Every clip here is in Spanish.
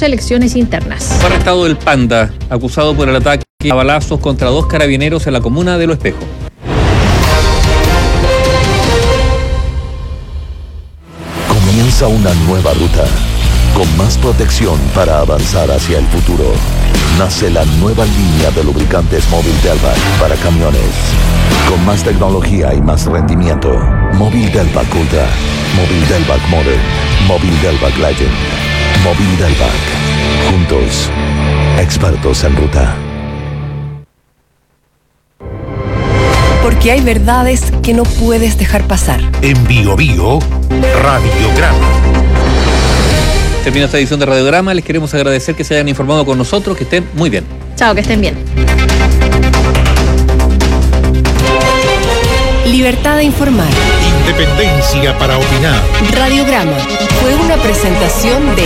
sus elecciones internas. Fue arrestado el Panda, acusado por el ataque a balazos contra 2 carabineros en la comuna de Lo Espejo. Comienza una nueva ruta, con más protección para avanzar hacia el futuro. Nace la nueva línea de lubricantes Móvil Delvac para camiones. Con más tecnología y más rendimiento. Móvil Delvac Ultra, Móvil Delvac Modern, Móvil Delvac Legend, Móvil Delvac. Juntos, expertos en ruta. Porque hay verdades que no puedes dejar pasar. En Bio Bio, Radiograma. Termina esta edición de Radiograma. Les queremos agradecer que se hayan informado con nosotros. Que estén muy bien. Chao, que estén bien. Libertad de informar. Independencia para opinar. Radiograma fue una presentación de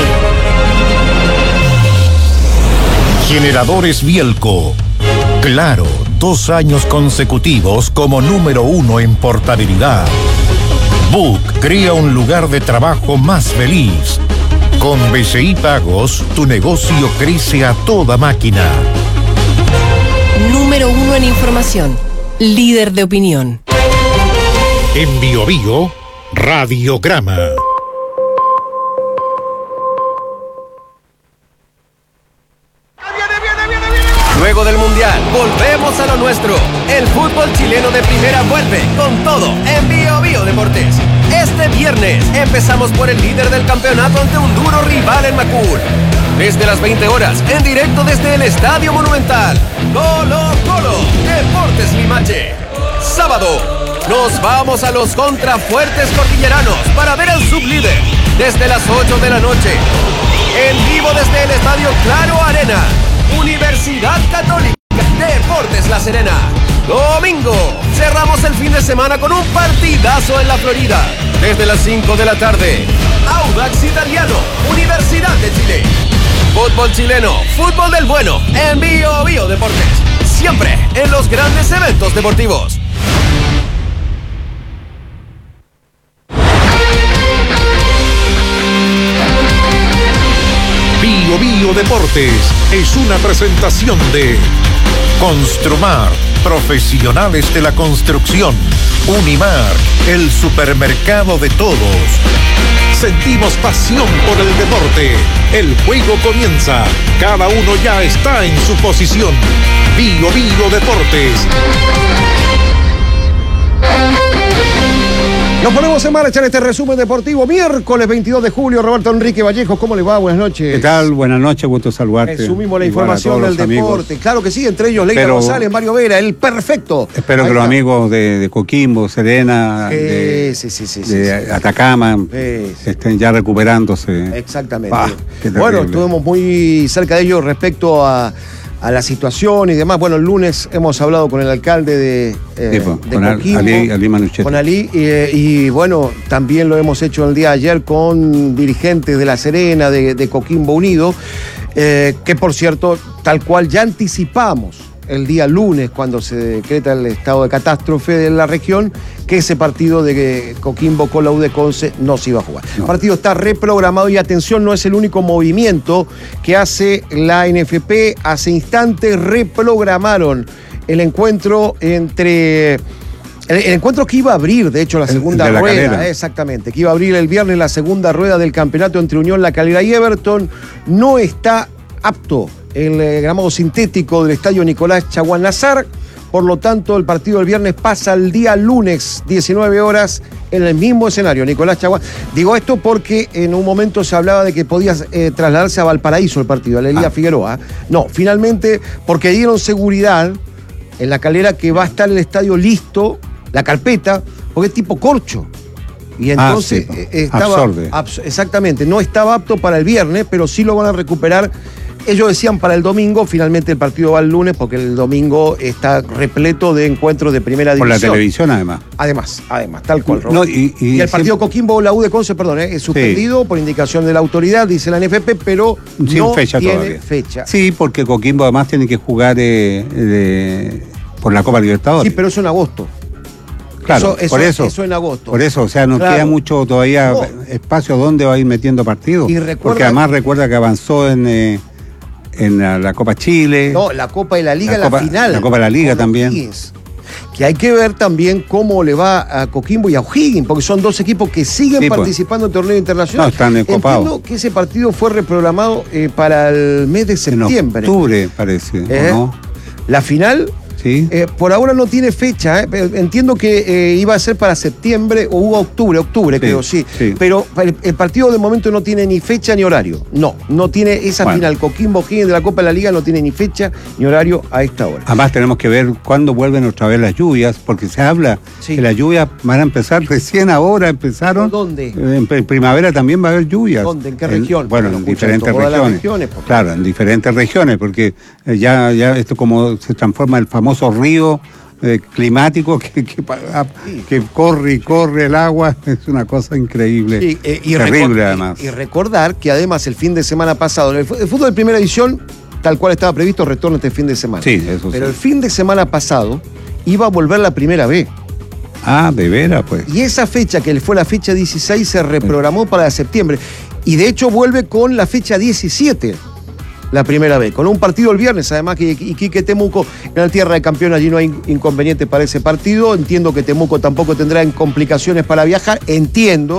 Generadores Bielco. Claro, 2 años consecutivos como número 1 en portabilidad. Book crea un lugar de trabajo más feliz. Con BCI Pagos, tu negocio crece a toda máquina. número 1 en información. Líder de opinión. En Bio Bio, Radiograma. Luego del Mundial, volvemos a lo nuestro. El fútbol chileno de primera vuelve con todo en Bio Bio Deportes. Este viernes empezamos por el líder del campeonato ante un duro rival en Macul. Desde las 20 horas, en directo desde el Estadio Monumental. Colo Colo, Deportes Limache. Sábado, nos vamos a los contrafuertes cordilleranos para ver al sublíder desde las 8 de la noche. En vivo desde el Estadio Claro Arena. Universidad Católica, Deportes La Serena. Domingo, cerramos el fin de semana con un partidazo en la Florida. Desde las 5 de la tarde, Audax Italiano, Universidad de Chile. Fútbol chileno, fútbol del bueno, en Bio Bio Deportes. Siempre en los grandes eventos deportivos. Bio Bio Deportes es una presentación de Construmar, profesionales de la construcción. Unimar, el supermercado de todos. Sentimos pasión por el deporte. El juego comienza. Cada uno ya está en su posición. Bio Bio Deportes. Nos ponemos en marcha en este resumen deportivo. Miércoles 22 de julio, Roberto Enrique Vallejo, ¿cómo le va? Buenas noches. ¿Qué tal? Buenas noches, gusto saludarte. Resumimos la información del deporte. Amigos. Claro que sí, entre ellos Leila González, Mario Vera, el perfecto. Espero que los amigos de Coquimbo, Serena, de Atacama, estén ya recuperándose. Exactamente. Bueno, estuvimos muy cerca de ellos respecto a la situación y demás. Bueno, el lunes hemos hablado con el alcalde de Coquimbo, Ali Manuchet. Con Ali, y bueno, también lo hemos hecho el día de ayer con dirigentes de La Serena, de Coquimbo Unido, que por cierto, tal cual ya anticipamos el día lunes, cuando se decreta el estado de catástrofe de la región, que ese partido de Coquimbo con la U de Conce no se iba a jugar. No. El partido está reprogramado y atención, no es el único movimiento que hace la NFP. Hace instantes reprogramaron el encuentro entre... El encuentro que iba a abrir, de hecho, la segunda rueda, exactamente, que iba a abrir el viernes la segunda rueda del campeonato entre Unión La Calera y Everton, no está apto el gramado sintético del estadio Nicolás Chaguán Nazar. Por lo tanto, el partido del viernes pasa al día lunes, 19 horas, en el mismo escenario, Nicolás Chaguán. Digo esto porque en un momento se hablaba de que podía trasladarse a Valparaíso el partido, a la Elía Figueroa. No, finalmente, porque dieron seguridad en La Calera que va a estar el estadio listo, la carpeta, porque es tipo corcho. Y entonces estaba... Exactamente, no estaba apto para el viernes, pero sí lo van a recuperar. Ellos decían para el domingo, finalmente el partido va el lunes porque el domingo está repleto de encuentros de primera división. Por la televisión además. Además, tal cual. No, y el partido Coquimbo, la U de Conce, perdón, es suspendido por indicación de la autoridad, dice la NFP, pero sin no fecha tiene todavía. fecha. Sí, porque Coquimbo además tiene que jugar por la Copa Libertadores. Sí, pero eso en agosto. Claro, eso en agosto. Por eso, o sea, no queda mucho todavía espacio donde va a ir metiendo partidos. Porque además recuerda que avanzó en la Copa Chile. No, la Copa de la Liga, la final. La Copa de la Liga también. Que hay que ver también cómo le va a Coquimbo y a O'Higgins, porque son dos equipos que siguen participando en torneo internacional. No, están encopados. Entiendo que ese partido fue reprogramado para el mes de septiembre. En octubre, parece, ¿o no? La final... Sí. Por ahora no tiene fecha, entiendo que iba a ser para septiembre o octubre, creo, sí. Pero el partido de momento no tiene ni fecha ni horario. No tiene esa final. Coquimbo O'Higgins de la Copa de la Liga no tiene ni fecha ni horario a esta hora. Además tenemos que ver cuándo vuelven otra vez las lluvias, porque se habla que las lluvias van a empezar recién ahora, empezaron. ¿Dónde? En primavera también va a haber lluvias. ¿Dónde? ¿En qué región? Bueno, en diferentes regiones. Claro, en diferentes regiones, porque ya esto como se transforma el famoso río climático que corre y corre el agua, es una cosa increíble, terrible además. Y recordar que además el fin de semana pasado, el fútbol de primera división, tal cual estaba previsto, retorna este fin de semana. Sí, eso Pero el fin de semana pasado iba a volver la primera B. Ah, de veras, pues. Y esa fecha, que fue la fecha 16, se reprogramó para septiembre. Y de hecho vuelve con la fecha 17. La primera vez, con un partido el viernes, además que Iquique Temuco en la tierra de campeón, allí no hay inconveniente para ese partido. Entiendo que Temuco tampoco tendrá complicaciones para viajar, entiendo.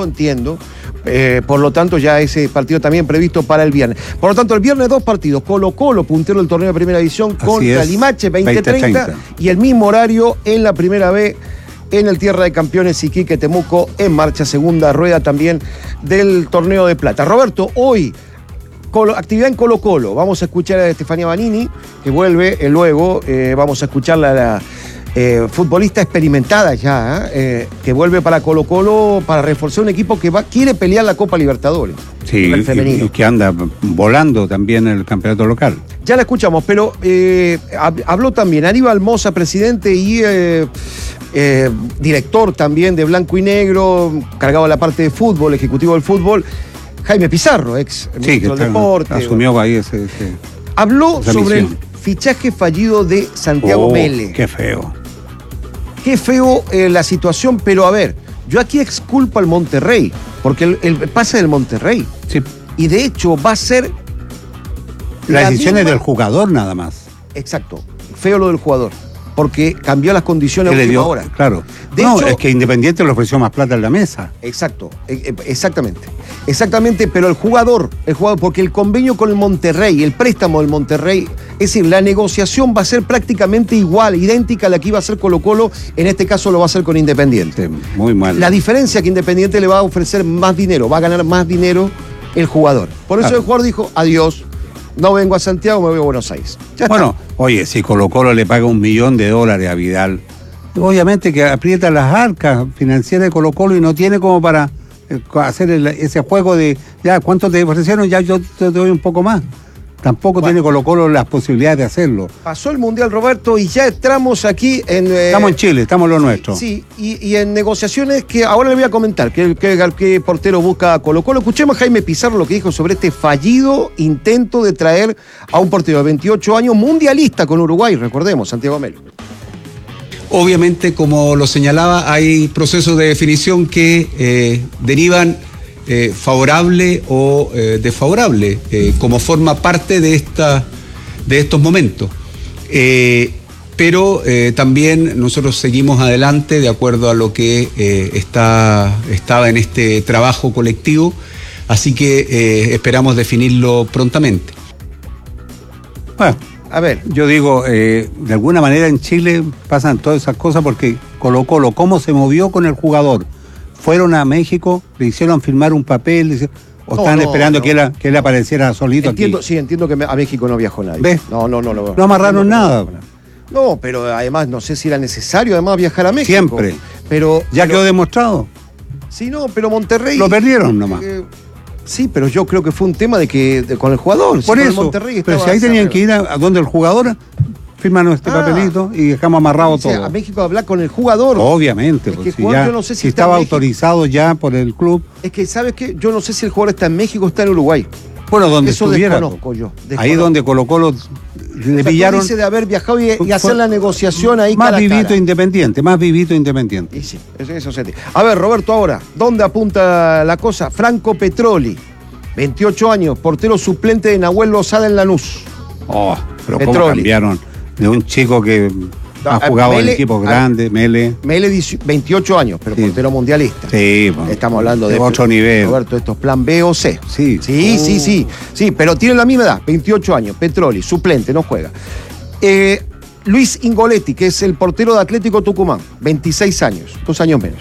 Por lo tanto, ya ese partido también previsto para el viernes. Por lo tanto, el viernes 2 partidos. Colo-Colo, puntero del torneo de primera división, contra Limache, 20-30. Y el mismo horario en la primera vez, en el tierra de campeones, Iquique Temuco en marcha, segunda rueda también del torneo de plata. Roberto, hoy... actividad en Colo-Colo. Vamos a escuchar a Estefanía Banini, que vuelve luego. Vamos a escucharla a la futbolista experimentada ya, que vuelve para Colo-Colo para reforzar un equipo que quiere pelear la Copa Libertadores. Sí, el femenino. Y que anda volando también en el campeonato local. Ya la escuchamos, pero habló también Aníbal Mosa, presidente y director también de Blanco y Negro, cargado de la parte de fútbol, ejecutivo del fútbol. Jaime Pizarro, ex ministro del deporte. Asumió ahí ese habló sobre el fichaje fallido de Santiago Mele. Qué feo. Qué feo la situación, pero a ver, yo aquí exculpo al Monterrey, porque el pase del Monterrey. Sí. Y de hecho va a ser... La decisión es del jugador nada más. Exacto. Feo lo del jugador, porque cambió las condiciones a última hora. Claro. De hecho, es que Independiente le ofreció más plata en la mesa. Exacto, exactamente, pero el jugador, porque el convenio con el Monterrey, el préstamo del Monterrey, es decir, la negociación va a ser prácticamente igual, idéntica a la que iba a hacer Colo-Colo, en este caso lo va a hacer con Independiente. Muy mal. La diferencia es que Independiente le va a ofrecer más dinero, va a ganar más dinero el jugador. Por eso el jugador dijo, adiós, no vengo a Santiago, me voy a Buenos Aires. Bueno, oye, si Colo-Colo le paga $1 millón a Vidal, obviamente que aprieta las arcas financieras de Colo-Colo y no tiene como para hacer ese juego de, ya, ¿cuánto te ofrecieron? Ya yo te doy un poco más. Tampoco tiene Colo-Colo las posibilidades de hacerlo. Pasó el Mundial, Roberto, y ya entramos aquí en... estamos en Chile, estamos en lo nuestro. Sí, y en negociaciones que ahora le voy a comentar, que portero busca a Colo-Colo. Escuchemos a Jaime Pizarro lo que dijo sobre este fallido intento de traer a un portero de 28 años, mundialista con Uruguay, recordemos, Santiago Melo. Obviamente, como lo señalaba, hay procesos de definición que derivan favorable o desfavorable, como forma parte de estos momentos. Pero también nosotros seguimos adelante de acuerdo a lo que estaba en este trabajo colectivo, así que esperamos definirlo prontamente. Bueno, a ver, yo digo, de alguna manera en Chile pasan todas esas cosas porque Colo-Colo, ¿cómo se movió con el jugador? Fueron a México, le hicieron firmar un papel, o están esperando que él apareciera solito aquí. Sí, entiendo que a México no viajó nadie. ¿Ves? No amarraron nada. No, pero además no sé si era necesario además viajar a México. Siempre. Pero quedó demostrado. Sí, no, pero Monterrey... Lo perdieron nomás. Sí, pero yo creo que fue un tema con el jugador. Por eso, Monterrey pero si ahí tenían que ir a donde el jugador... Firman este papelito y dejamos amarrado todo. A México hablar con el jugador. Obviamente, porque yo no sé si estaba autorizado ya por el club. Es que, ¿sabes qué? Yo no sé si el jugador está en México o está en Uruguay. Bueno, donde eso estuviera. Desconozco yo. Ahí donde Colo-Colo le pillaron. Dice de haber viajado y hacer la negociación ahí más cara a vivito cara. Independiente, más vivito Independiente. Y sí, eso se entiende. A ver, Roberto, ahora, ¿dónde apunta la cosa? Franco Petroli, 28 años, portero suplente de Nahuel Lozada en Lanús. Oh, pero Petroli. cómo cambiaron de un chico que ha jugado en equipos grandes, Mele. 28 años, pero Sí. portero mundialista. Sí, bueno, Estamos hablando de otro nivel. Roberto, esto es plan B o C. Sí. Sí, pero tiene la misma edad, 28 años, Petroli, suplente, no juega. Luis Ingoletti, que es el portero de Atlético Tucumán, 26 años, 2 años menos.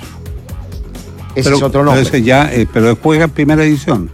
Ese es otro nombre. Pero ese ya, pero él juega en primera división.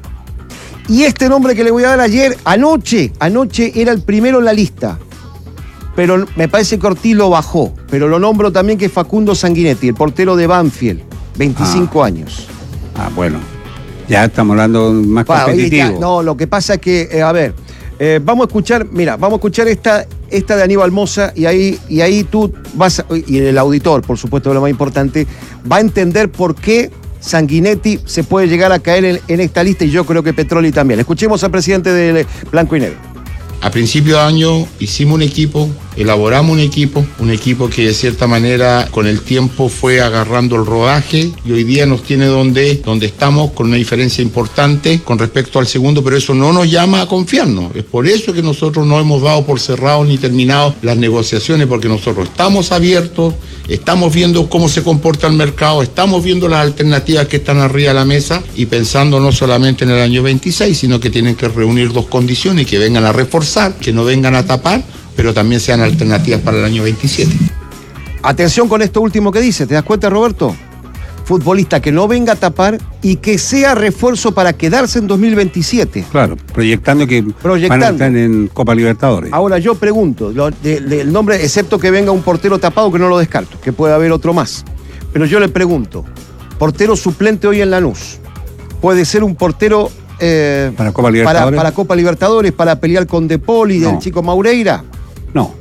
Y este nombre que le voy a dar anoche era el primero en la lista. Pero me parece que Ortiz lo bajó. Pero lo nombro también, que es Facundo Sanguinetti, el portero de Banfield, 25 años. Bueno. Ya estamos hablando más competitivo. No, lo que pasa es que, vamos a escuchar esta de Aníbal Mosa y ahí tú vas, y el auditor, por supuesto, lo más importante, va a entender por qué Sanguinetti se puede llegar a caer en esta lista, y yo creo que Petroli también. Escuchemos al presidente de Blanco y Negro. A principio de año hicimos un equipo, elaboramos un equipo que de cierta manera con el tiempo fue agarrando el rodaje y hoy día nos tiene donde estamos, con una diferencia importante con respecto al segundo, pero eso no nos llama a confiarnos. Es por eso que nosotros no hemos dado por cerrado ni terminado las negociaciones, porque nosotros estamos abiertos, estamos viendo cómo se comporta el mercado, estamos viendo las alternativas que están arriba de la mesa y pensando no solamente en el año 26, sino que tienen que reunir dos condiciones, que vengan a reforzar, que no vengan a tapar, pero también sean alternativas para el año 27. Atención con esto último que dice, ¿te das cuenta, Roberto? Futbolista que no venga a tapar y que sea refuerzo para quedarse en 2027. Claro, proyectando que van a estar en Copa Libertadores. Ahora yo pregunto, el nombre, excepto que venga un portero tapado, que no lo descarto, que puede haber otro más. Pero yo le pregunto, portero suplente hoy en Lanús, ¿puede ser un portero para Copa Libertadores? Para Copa Libertadores, para pelear con De Paul y del chico Maureira? No.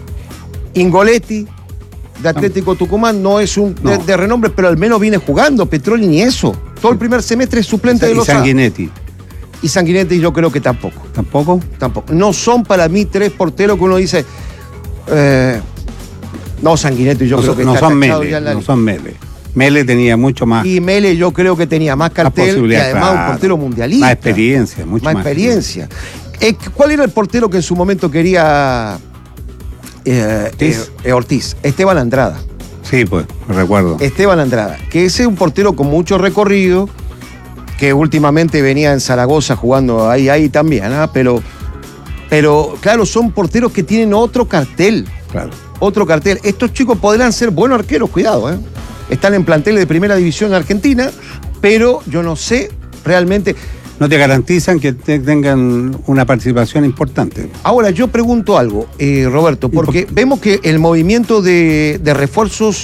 Ingoletti, de Atlético Tucumán, no es un de renombre, pero al menos viene jugando. Petroli ni eso. Todo el primer semestre es suplente de Lozada. Y Sanguinetti yo creo que tampoco. ¿Tampoco? Tampoco. No son para mí tres porteros que uno dice... no, Sanguinetti yo creo que no está son cachado Mele, ya en la no lista. son Mele. Mele tenía mucho más. Y Mele yo creo que tenía más cartel y además un portero mundialista. Más experiencia, mucho más. Más experiencia. ¿Cuál era el portero que en su momento quería Ortiz? Esteban Andrada. Sí, pues, me recuerdo. Esteban Andrada, que ese es un portero con mucho recorrido, que últimamente venía en Zaragoza jugando ahí también, ¿ah? Pero claro, son porteros que tienen otro cartel. Claro. Otro cartel. Estos chicos podrán ser buenos arqueros, cuidado, ¿eh? Están en planteles de primera división en Argentina, pero yo no sé realmente. No te garantizan que tengan una participación importante. Ahora, yo pregunto algo, Roberto, porque vemos que el movimiento de refuerzos,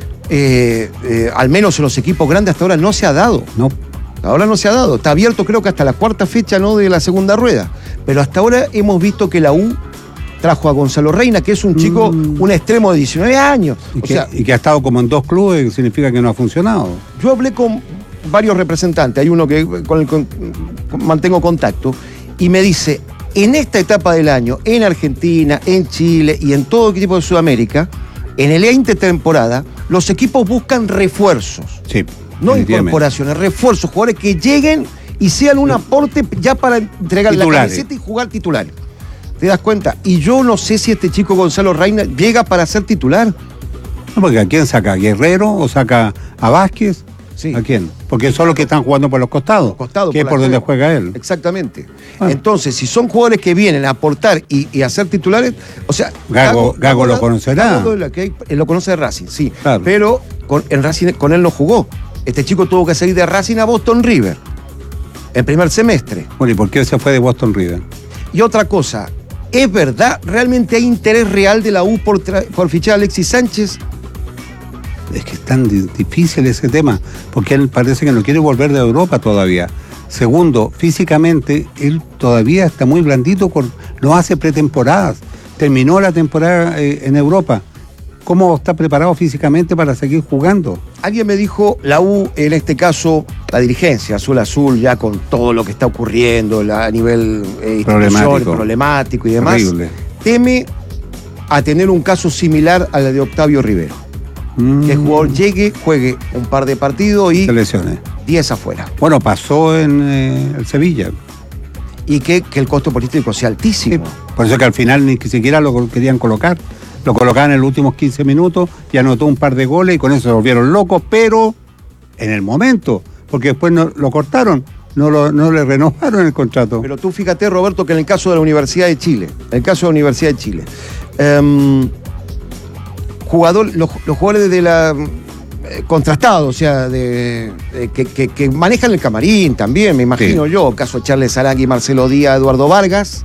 al menos en los equipos grandes, hasta ahora no se ha dado. No. Ahora no se ha dado. Está abierto creo que hasta la cuarta fecha, ¿no?, de la segunda rueda. Pero hasta ahora hemos visto que la U trajo a Gonzalo Reina, que es un chico, un extremo de 19 años. Y que ha estado como en dos clubes, significa que no ha funcionado. Yo hablé con varios representantes, hay uno con el que mantengo contacto, y me dice, en esta etapa del año, en Argentina, en Chile y en todo equipo de Sudamérica, en el intertemporada, los equipos buscan refuerzos. Sí. No incorporaciones, refuerzos, jugadores que lleguen y sean un aporte ya para entregar la camiseta y jugar titular. ¿Te das cuenta? Y yo no sé si este chico Gonzalo Reina llega para ser titular. No, porque ¿a quién saca? ¿A Guerrero o saca a Vázquez? Sí. ¿A quién? Porque son los que están jugando por los costados. Que es por donde juega él. Exactamente. Bueno. Entonces, si son jugadores que vienen a aportar y a ser titulares, o sea... Gago lo conocerá. Él lo conoce de Racing, sí. Claro. Pero en Racing con él no jugó. Este chico tuvo que salir de Racing a Boston River en primer semestre. Bueno, ¿y por qué se fue de Boston River? Y otra cosa, ¿es verdad? ¿Realmente hay interés real de la U por fichar a Alexis Sánchez? Es que es tan difícil ese tema, porque él parece que no quiere volver de Europa todavía. Segundo, físicamente, él todavía está muy blandito, no hace pretemporadas. Terminó la temporada en Europa. ¿Cómo está preparado físicamente para seguir jugando? Alguien me dijo, la U, en este caso, la dirigencia, Azul, ya con todo lo que está ocurriendo a nivel institucional, problemático y demás. Horrible. teme a tener un caso similar al de Octavio Rivero. Que el jugador llegue, juegue un par de partidos y se lesione. 10 afuera. Bueno, pasó en el Sevilla. Y que el costo político sea altísimo. Sí, por eso que al final ni siquiera lo querían colocar. Lo colocaban en los últimos 15 minutos y anotó un par de goles y con eso se volvieron locos, pero en el momento, porque después lo cortaron, no le renovaron el contrato. Pero tú fíjate, Roberto, que en el caso de la Universidad de Chile, los jugadores de la contrastados, o sea, que manejan el camarín también, me imagino yo, el caso de Charles Arangui, Marcelo Díaz, Eduardo Vargas,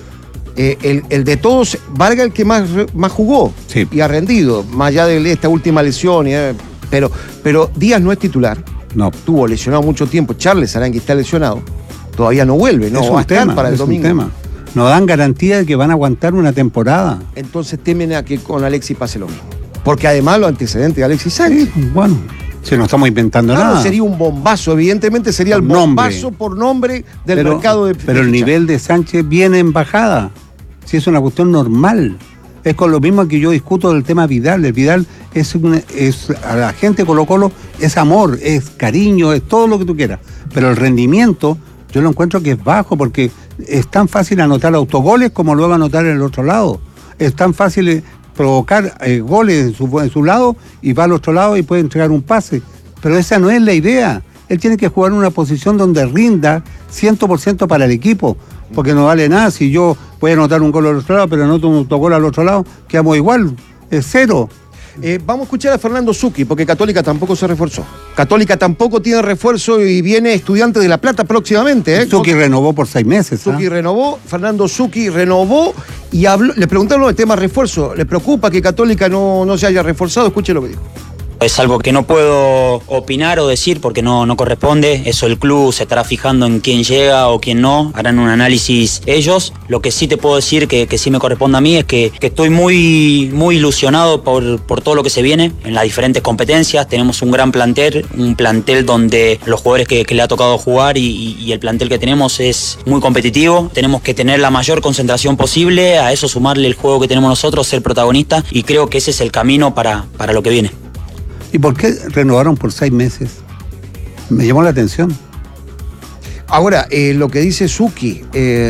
el de todos, Vargas el que más jugó y ha rendido, más allá de esta última lesión, pero Díaz no es titular, tuvo lesionado mucho tiempo, Charles Arangui está lesionado, todavía no vuelve, no va a estar para el domingo. No dan garantía de que van a aguantar una temporada. Entonces temen a que con Alexis pase lo mismo. Porque además los antecedentes de Alexis Sánchez. Sí, bueno, si no estamos inventando nada. Sería un bombazo, evidentemente sería el bombazo por nombre del mercado de. Pero el nivel de Sánchez viene en bajada. Si es una cuestión normal. Es con lo mismo que yo discuto del tema Vidal. El Vidal es a la gente Colo-Colo es amor, es cariño, es todo lo que tú quieras. Pero el rendimiento yo lo encuentro que es bajo porque es tan fácil anotar autogoles como luego anotar en el otro lado. Es tan fácil provocar goles en su lado y va al otro lado y puede entregar un pase. Pero esa no es la idea. Él tiene que jugar en una posición donde rinda 100% para el equipo. Porque no vale nada si yo voy a anotar un gol al otro lado, pero anoto un autogol al otro lado, quedamos igual, es cero. Vamos a escuchar a Fernando Zucchi, porque Católica tampoco se reforzó. Católica tampoco tiene refuerzo y viene Estudiantes de La Plata próximamente. Zucchi renovó por 6 meses. Zucchi renovó, Fernando Zucchi renovó y habló. Le preguntaron el tema refuerzo. ¿Le preocupa que Católica no se haya reforzado? Escuche lo que dijo. Es algo que no puedo opinar o decir porque no corresponde. Eso el club se estará fijando en quién llega o quién no. Harán un análisis ellos. Lo que sí te puedo decir que sí me corresponde a mí es que estoy muy ilusionado por todo lo que se viene en las diferentes competencias. Tenemos un gran plantel, un plantel donde los jugadores que le ha tocado jugar y el plantel que tenemos es muy competitivo. Tenemos que tener la mayor concentración posible, a eso sumarle el juego que tenemos nosotros, ser protagonistas, y creo que ese es el camino para lo que viene. ¿Y por qué renovaron por 6 meses? Me llamó la atención. Ahora, lo que dice Zucchi,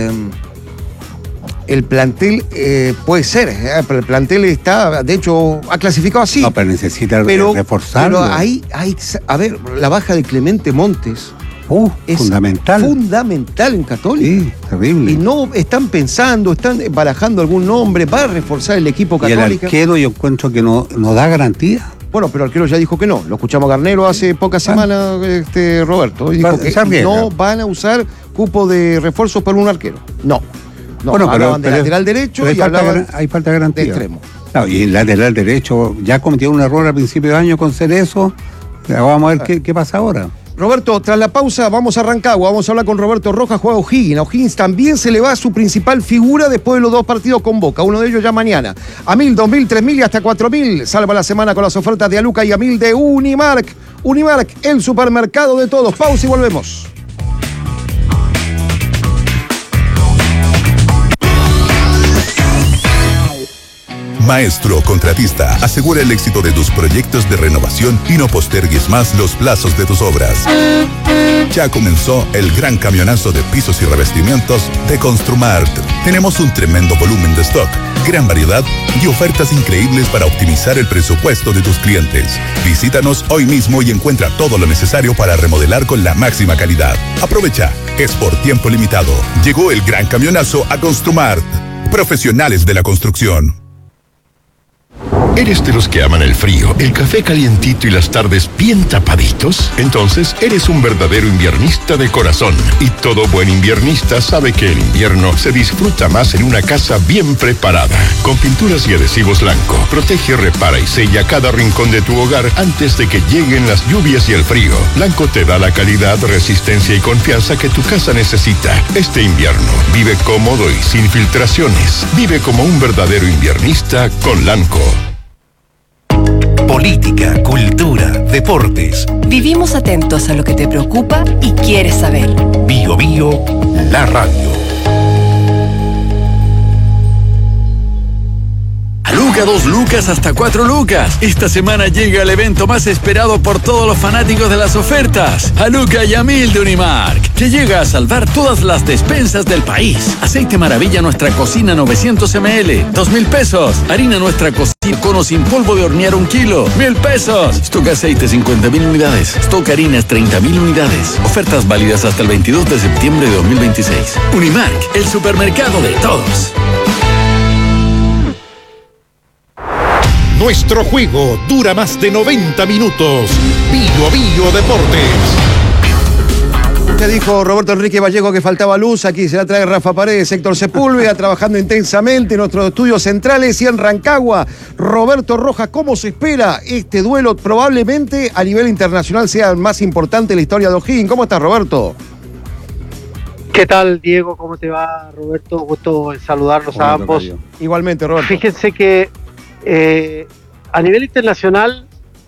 el plantel puede ser, pero el plantel está, de hecho, ha clasificado así. No, pero necesita reforzarlo. Pero ahí, a ver, la baja de Clemente Montes es fundamental. Fundamental en Católica. Sí, terrible. Y no están pensando, están barajando algún nombre para reforzar el equipo Católica. Y el arquero yo encuentro que no da garantía. Bueno, pero el arquero ya dijo que no. Lo escuchamos a Garnero hace pocas semanas, Roberto. Dijo que no van a usar cupo de refuerzos para un arquero. No. Bueno, hablaban de lateral derecho y hablaban hay falta de garantía. De extremo. Claro, y el lateral derecho ya cometió un error al principio de año con Cerezo. Vamos a ver qué pasa ahora. Roberto, tras la pausa vamos a Rancagua, vamos a hablar con Roberto Rojas, juega O'Higgins. A O'Higgins también se le va su principal figura después de los 2 partidos con Boca, uno de ellos ya mañana. A 1.000, 2.000, 3.000 y hasta 4.000. Salva la semana con las ofertas de Aluca y a 1.000 de Unimark. Unimark, el supermercado de todos. Pausa y volvemos. Maestro Contratista, asegura el éxito de tus proyectos de renovación y no postergues más los plazos de tus obras. Ya comenzó el gran camionazo de pisos y revestimientos de Construmart. Tenemos un tremendo volumen de stock, gran variedad y ofertas increíbles para optimizar el presupuesto de tus clientes. Visítanos hoy mismo y encuentra todo lo necesario para remodelar con la máxima calidad. Aprovecha, es por tiempo limitado. Llegó el gran camionazo a Construmart. Profesionales de la construcción. ¿Eres de los que aman el frío, el café calientito y las tardes bien tapaditos? Entonces, eres un verdadero inviernista de corazón. Y todo buen inviernista sabe que el invierno se disfruta más en una casa bien preparada. Con pinturas y adhesivos Lanco, protege, repara y sella cada rincón de tu hogar antes de que lleguen las lluvias y el frío. Lanco te da la calidad, resistencia y confianza que tu casa necesita. Este invierno, vive cómodo y sin filtraciones. Vive como un verdadero inviernista con Lanco. Política, cultura, deportes. Vivimos atentos a lo que te preocupa y quieres saber. Bio Bio, la radio. desde a 2 lucas hasta 4 lucas. Esta semana llega el evento más esperado por todos los fanáticos de las ofertas. A Luca y a 1000 de Unimark, que llega a salvar todas las despensas del país. Aceite Maravilla Nuestra Cocina 900 ml, 2.000 pesos. Harina Nuestra Cocina Cono sin polvo de hornear 1 kilo, 1.000 pesos. Stock aceite 50.000 unidades. Stock harinas 30.000 unidades. Ofertas válidas hasta el 22 de septiembre de 2026. Unimark, el supermercado de todos. Nuestro juego dura más de 90 minutos. Bio Deportes. Te dijo Roberto Enrique Vallejo que faltaba luz. Aquí se la trae Rafa Paredes, Héctor Sepúlveda, trabajando intensamente en nuestros estudios centrales y en Rancagua. Roberto Rojas, ¿cómo se espera este duelo? Probablemente a nivel internacional sea el más importante en la historia de O'Higgins. ¿Cómo estás, Roberto? ¿Qué tal, Diego? ¿Cómo te va, Roberto? Gusto en saludarlos a ambos. Tocayo. Igualmente, Roberto. Fíjense que a nivel internacional,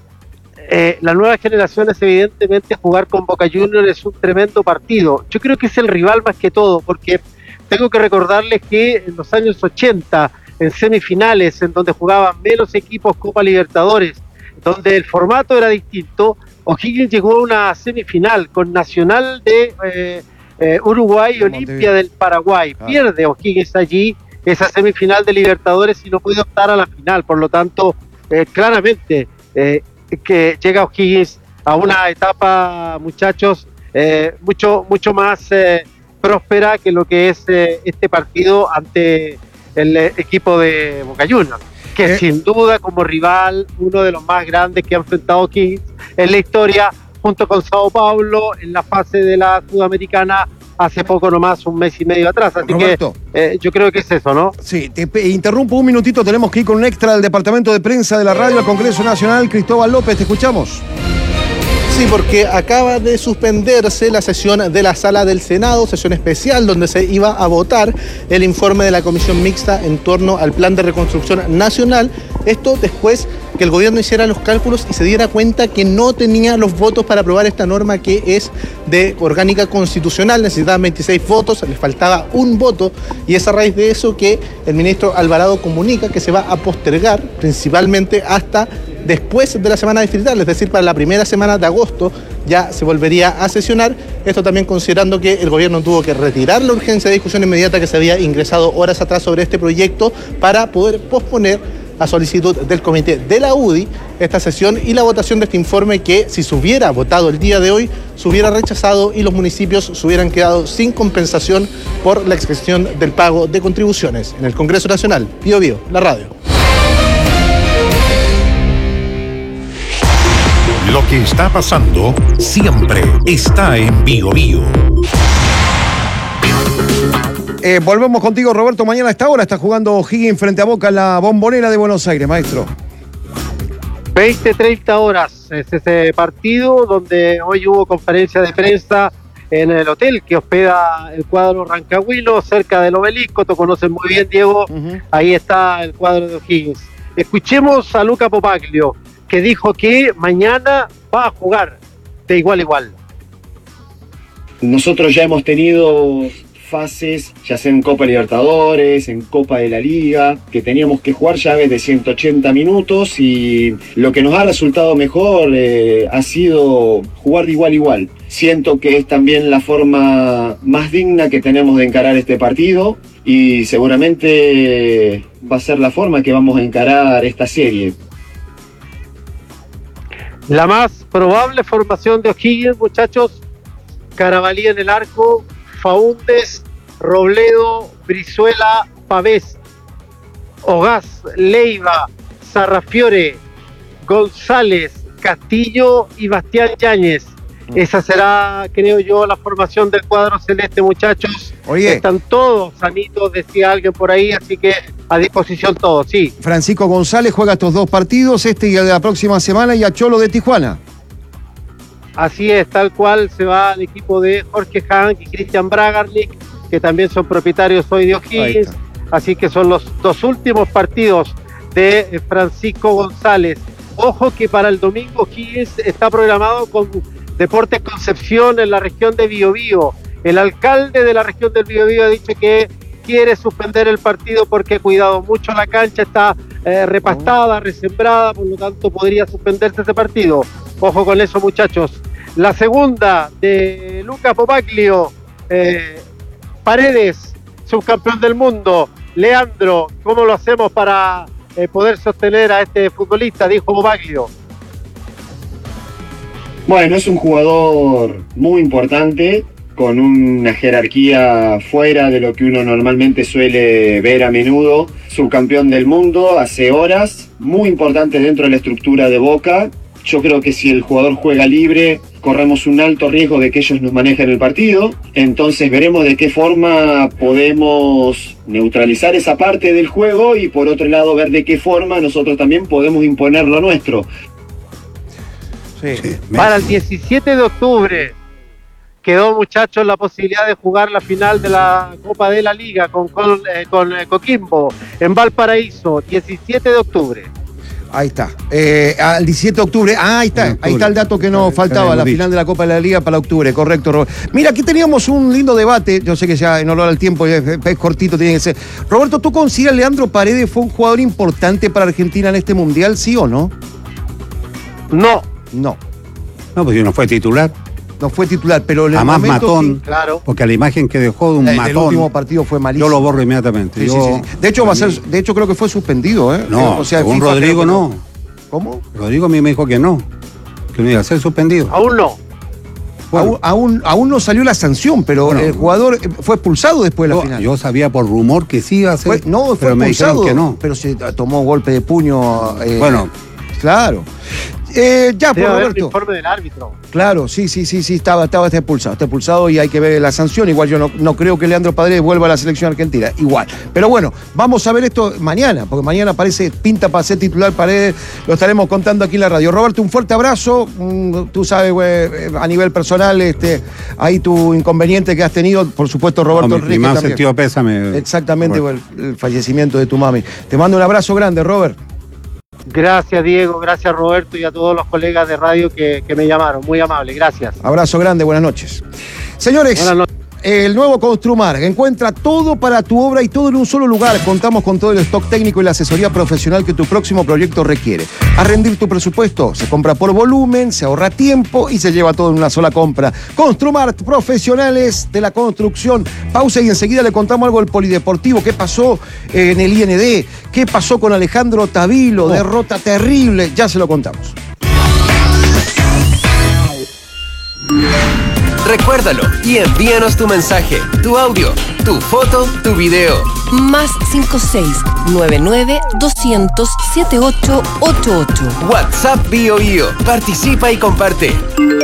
las nuevas generaciones, evidentemente, jugar con Boca Juniors es un tremendo partido. Yo creo que es el rival más que todo, porque tengo que recordarles que en los años 80, en semifinales, en donde jugaban menos equipos Copa Libertadores, donde el formato era distinto, O'Higgins llegó a una semifinal con Nacional de Uruguay y Olimpia del Paraguay. Pierde O'Higgins allí esa semifinal de Libertadores y no puede optar a la final. Por lo tanto, claramente que llega O'Higgins a una etapa, muchachos, mucho más próspera que lo que es este partido ante el equipo de Boca Juniors, que sin duda como rival, uno de los más grandes que ha enfrentado O'Higgins en la historia, junto con Sao Paulo en la fase de la Sudamericana hace poco nomás, un mes y medio atrás. Así Roberto, que yo creo que es eso, ¿no? Sí, te interrumpo un minutito, tenemos que ir con un extra del Departamento de Prensa de la Radio al Congreso Nacional. Cristóbal López, te escuchamos. Sí, porque acaba de suspenderse la sesión de la Sala del Senado, sesión especial donde se iba a votar el informe de la Comisión Mixta en torno al Plan de Reconstrucción Nacional. Esto después que el gobierno hiciera los cálculos y se diera cuenta que no tenía los votos para aprobar esta norma que es de orgánica constitucional. Necesitaban 26 votos, les faltaba 1 voto y es a raíz de eso que el ministro Alvarado comunica que se va a postergar principalmente hasta después de la semana distrital, es decir, para la primera semana de agosto ya se volvería a sesionar. Esto también considerando que el gobierno tuvo que retirar la urgencia de discusión inmediata que se había ingresado horas atrás sobre este proyecto para poder posponer a solicitud del comité de la UDI esta sesión y la votación de este informe que, si se hubiera votado el día de hoy, se hubiera rechazado y los municipios se hubieran quedado sin compensación por la exención del pago de contribuciones. En el Congreso Nacional, Bio, la radio. Lo que está pasando siempre está en Bio. Volvemos contigo, Roberto. Mañana a esta hora está jugando O'Higgins frente a Boca en la Bombonera de Buenos Aires, maestro. 20-30 horas es ese partido donde hoy hubo conferencia de prensa en el hotel que hospeda el cuadro rancagüino cerca del Obelisco. Tú conoces muy bien, Diego. Ahí está el cuadro de O'Higgins. Escuchemos a Luca Popaglio, que dijo que mañana va a jugar de igual a igual. Nosotros ya hemos tenido fases, ya sea en Copa Libertadores, en Copa de la Liga, que teníamos que jugar llaves de 180 minutos y lo que nos ha resultado mejor ha sido jugar de igual a igual. Siento que es también la forma más digna que tenemos de encarar este partido y seguramente va a ser la forma que vamos a encarar esta serie. La más probable formación de O'Higgins, muchachos: Carabalí en el arco, Faúndez, Robledo, Brizuela, Pavés, Ogaz, Leiva, Sarrafiore, González, Castillo y Bastián Yáñez. Esa será, creo yo, la formación del cuadro celeste, muchachos. Oye, están todos sanitos, decía alguien por ahí, así que a disposición todos, sí. Francisco González juega estos 2 partidos, este y el de la próxima semana, y a Cholo de Tijuana. Así es, tal cual se va el equipo de Jorge Hank y Cristian Bragarnik, que también son propietarios hoy de O'Higgins. Así que son los 2 últimos partidos de Francisco González. Ojo que para el domingo O'Higgins está programado con Deportes Concepción en la región de Biobío. El alcalde de la región del Biobío ha dicho que quiere suspender el partido porque ha cuidado mucho la cancha, está repastada, resembrada, por lo tanto podría suspenderse ese partido. Ojo con eso, muchachos. La segunda de Lucas Bobaglio, Paredes, subcampeón del mundo. Leandro, ¿cómo lo hacemos para poder sostener a este futbolista? Dijo Bobaglio. Bueno, es un jugador muy importante, con una jerarquía fuera de lo que uno normalmente suele ver a menudo. Subcampeón del mundo hace horas, muy importante dentro de la estructura de Boca. Yo creo que si el jugador juega libre, corremos un alto riesgo de que ellos nos manejen el partido. Entonces veremos de qué forma podemos neutralizar esa parte del juego y por otro lado ver de qué forma nosotros también podemos imponer lo nuestro. Sí. Para el 17 de octubre quedó, muchachos, la posibilidad de jugar la final de la Copa de la Liga con Coquimbo en Valparaíso, 17 de octubre. Ahí está. Al 17 de octubre. Ahí está. Ahí está el dato que nos faltaba, la final de la Copa de la Liga para octubre. Correcto, Roberto. Mira, aquí teníamos un lindo debate. Yo sé que ya en honor al tiempo es cortito, tiene que ser. Roberto, ¿tú consideras Leandro Paredes fue un jugador importante para Argentina en este Mundial, sí o no? No. No, pues no fue titular. No fue titular, pero a más matón, sí, claro. Porque la imagen que dejó de un matón. El último partido fue malísimo. Yo lo borro inmediatamente. Sí, sí. De hecho, creo que fue suspendido, ¿eh? No, o sea, según FIFA Rodrigo no. ¿Cómo? Rodrigo a mí me dijo que no iba a ser suspendido. Aún no. Bueno. Aún no salió la sanción, pero el jugador fue expulsado después de la final. Yo sabía por rumor que sí iba a ser. Fue pero me dijeron que no. Pero se tomó golpe de puño. Bueno. Claro. Ya, por Roberto. El informe del árbitro. Claro, sí, estaba expulsado y hay que ver la sanción. Igual yo no creo que Leandro Paredes vuelva a la selección argentina, igual. Pero bueno, vamos a ver esto mañana, porque mañana pinta para ser titular Paredes, lo estaremos contando aquí en la radio. Roberto, un fuerte abrazo. Tú sabes, güey, a nivel personal, ahí tu inconveniente que has tenido, por supuesto, Roberto Enrique. Mi más sentido pésame. Exactamente, el fallecimiento de tu mami. Te mando un abrazo grande, Robert. Gracias, Diego, gracias, Roberto, y a todos los colegas de radio que me llamaron. Muy amable, gracias. Abrazo grande, buenas noches. Señores, buenas noches. El nuevo Construmar encuentra todo para tu obra y todo en un solo lugar. Contamos con todo el stock técnico y la asesoría profesional que tu próximo proyecto requiere. A rendir tu presupuesto, se compra por volumen, se ahorra tiempo y se lleva todo en una sola compra. Construmar, profesionales de la construcción. Pausa y enseguida le contamos algo del polideportivo. ¿Qué pasó en el IND? ¿Qué pasó con Alejandro Tavilo? Derrota terrible. Ya se lo contamos. Recuérdalo y envíanos tu mensaje, tu audio, tu foto, tu video. Más 56-99-200-7888. WhatsApp BioBio. Participa y comparte.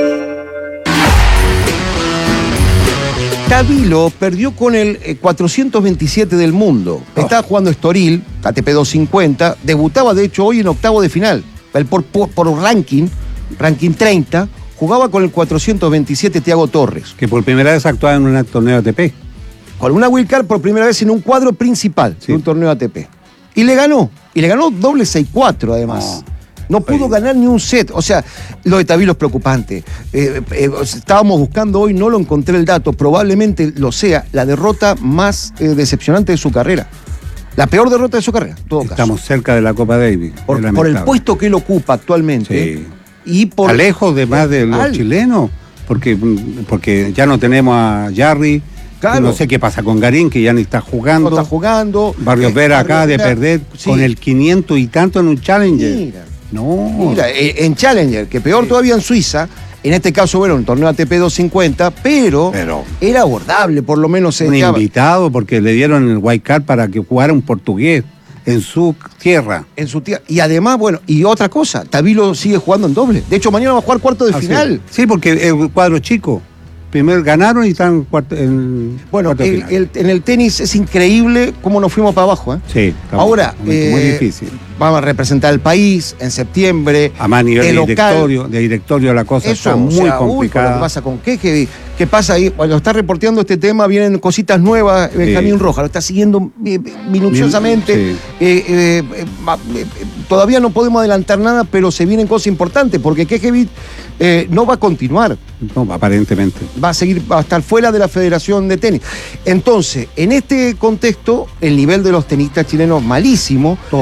Tavilo perdió con el 427 del mundo. Estaba jugando Estoril, ATP 250. Debutaba, de hecho, hoy en octavo de final. Por ranking 30. Jugaba con el 427 Thiago Torres. Que por primera vez actuaba en un torneo ATP. Con una wildcard por primera vez en un cuadro principal de un torneo ATP. Y le ganó doble 6-4 además. No pudo ganar ni un set. O sea, lo de Tavilo es preocupante. Estábamos buscando hoy, no lo encontré el dato. Probablemente lo sea la derrota más decepcionante de su carrera. La peor derrota de su carrera, en todo caso. Estamos cerca de la Copa Davis. Por el puesto que él ocupa actualmente. Sí. Y por lejos de más de los chilenos, porque ya no tenemos a Jarry, claro. No sé qué pasa con Garín, que ya ni está jugando. No está jugando. Barrios Vera acá de perder con el 500 y tanto en un Challenger. Mira, en Challenger, que peor todavía en Suiza, en este caso, bueno, un torneo ATP 250, pero era abordable, por lo menos. Un invitado, porque le dieron el white card para que jugara un portugués. En su tierra. Y además, bueno, y otra cosa, Tavilo sigue jugando en doble. De hecho, mañana va a jugar cuarto de final. Sí, porque el cuadro chico. Primero ganaron y están en bueno, en el tenis es increíble cómo nos fuimos para abajo. Sí. Ahora, muy difícil. Vamos a representar al país en septiembre. A más nivel de directorio la cosa está muy complicada. ¿Qué pasa con qué? ¿Qué pasa ahí? Cuando está reporteando este tema, vienen cositas nuevas. Benjamín Rojas lo está siguiendo minuciosamente. Sí. Todavía no podemos adelantar nada, pero se vienen cosas importantes, porque Kekevich no va a continuar. No, aparentemente. Va a estar fuera de la Federación de Tenis. Entonces, en este contexto, el nivel de los tenistas chilenos malísimo. Todo.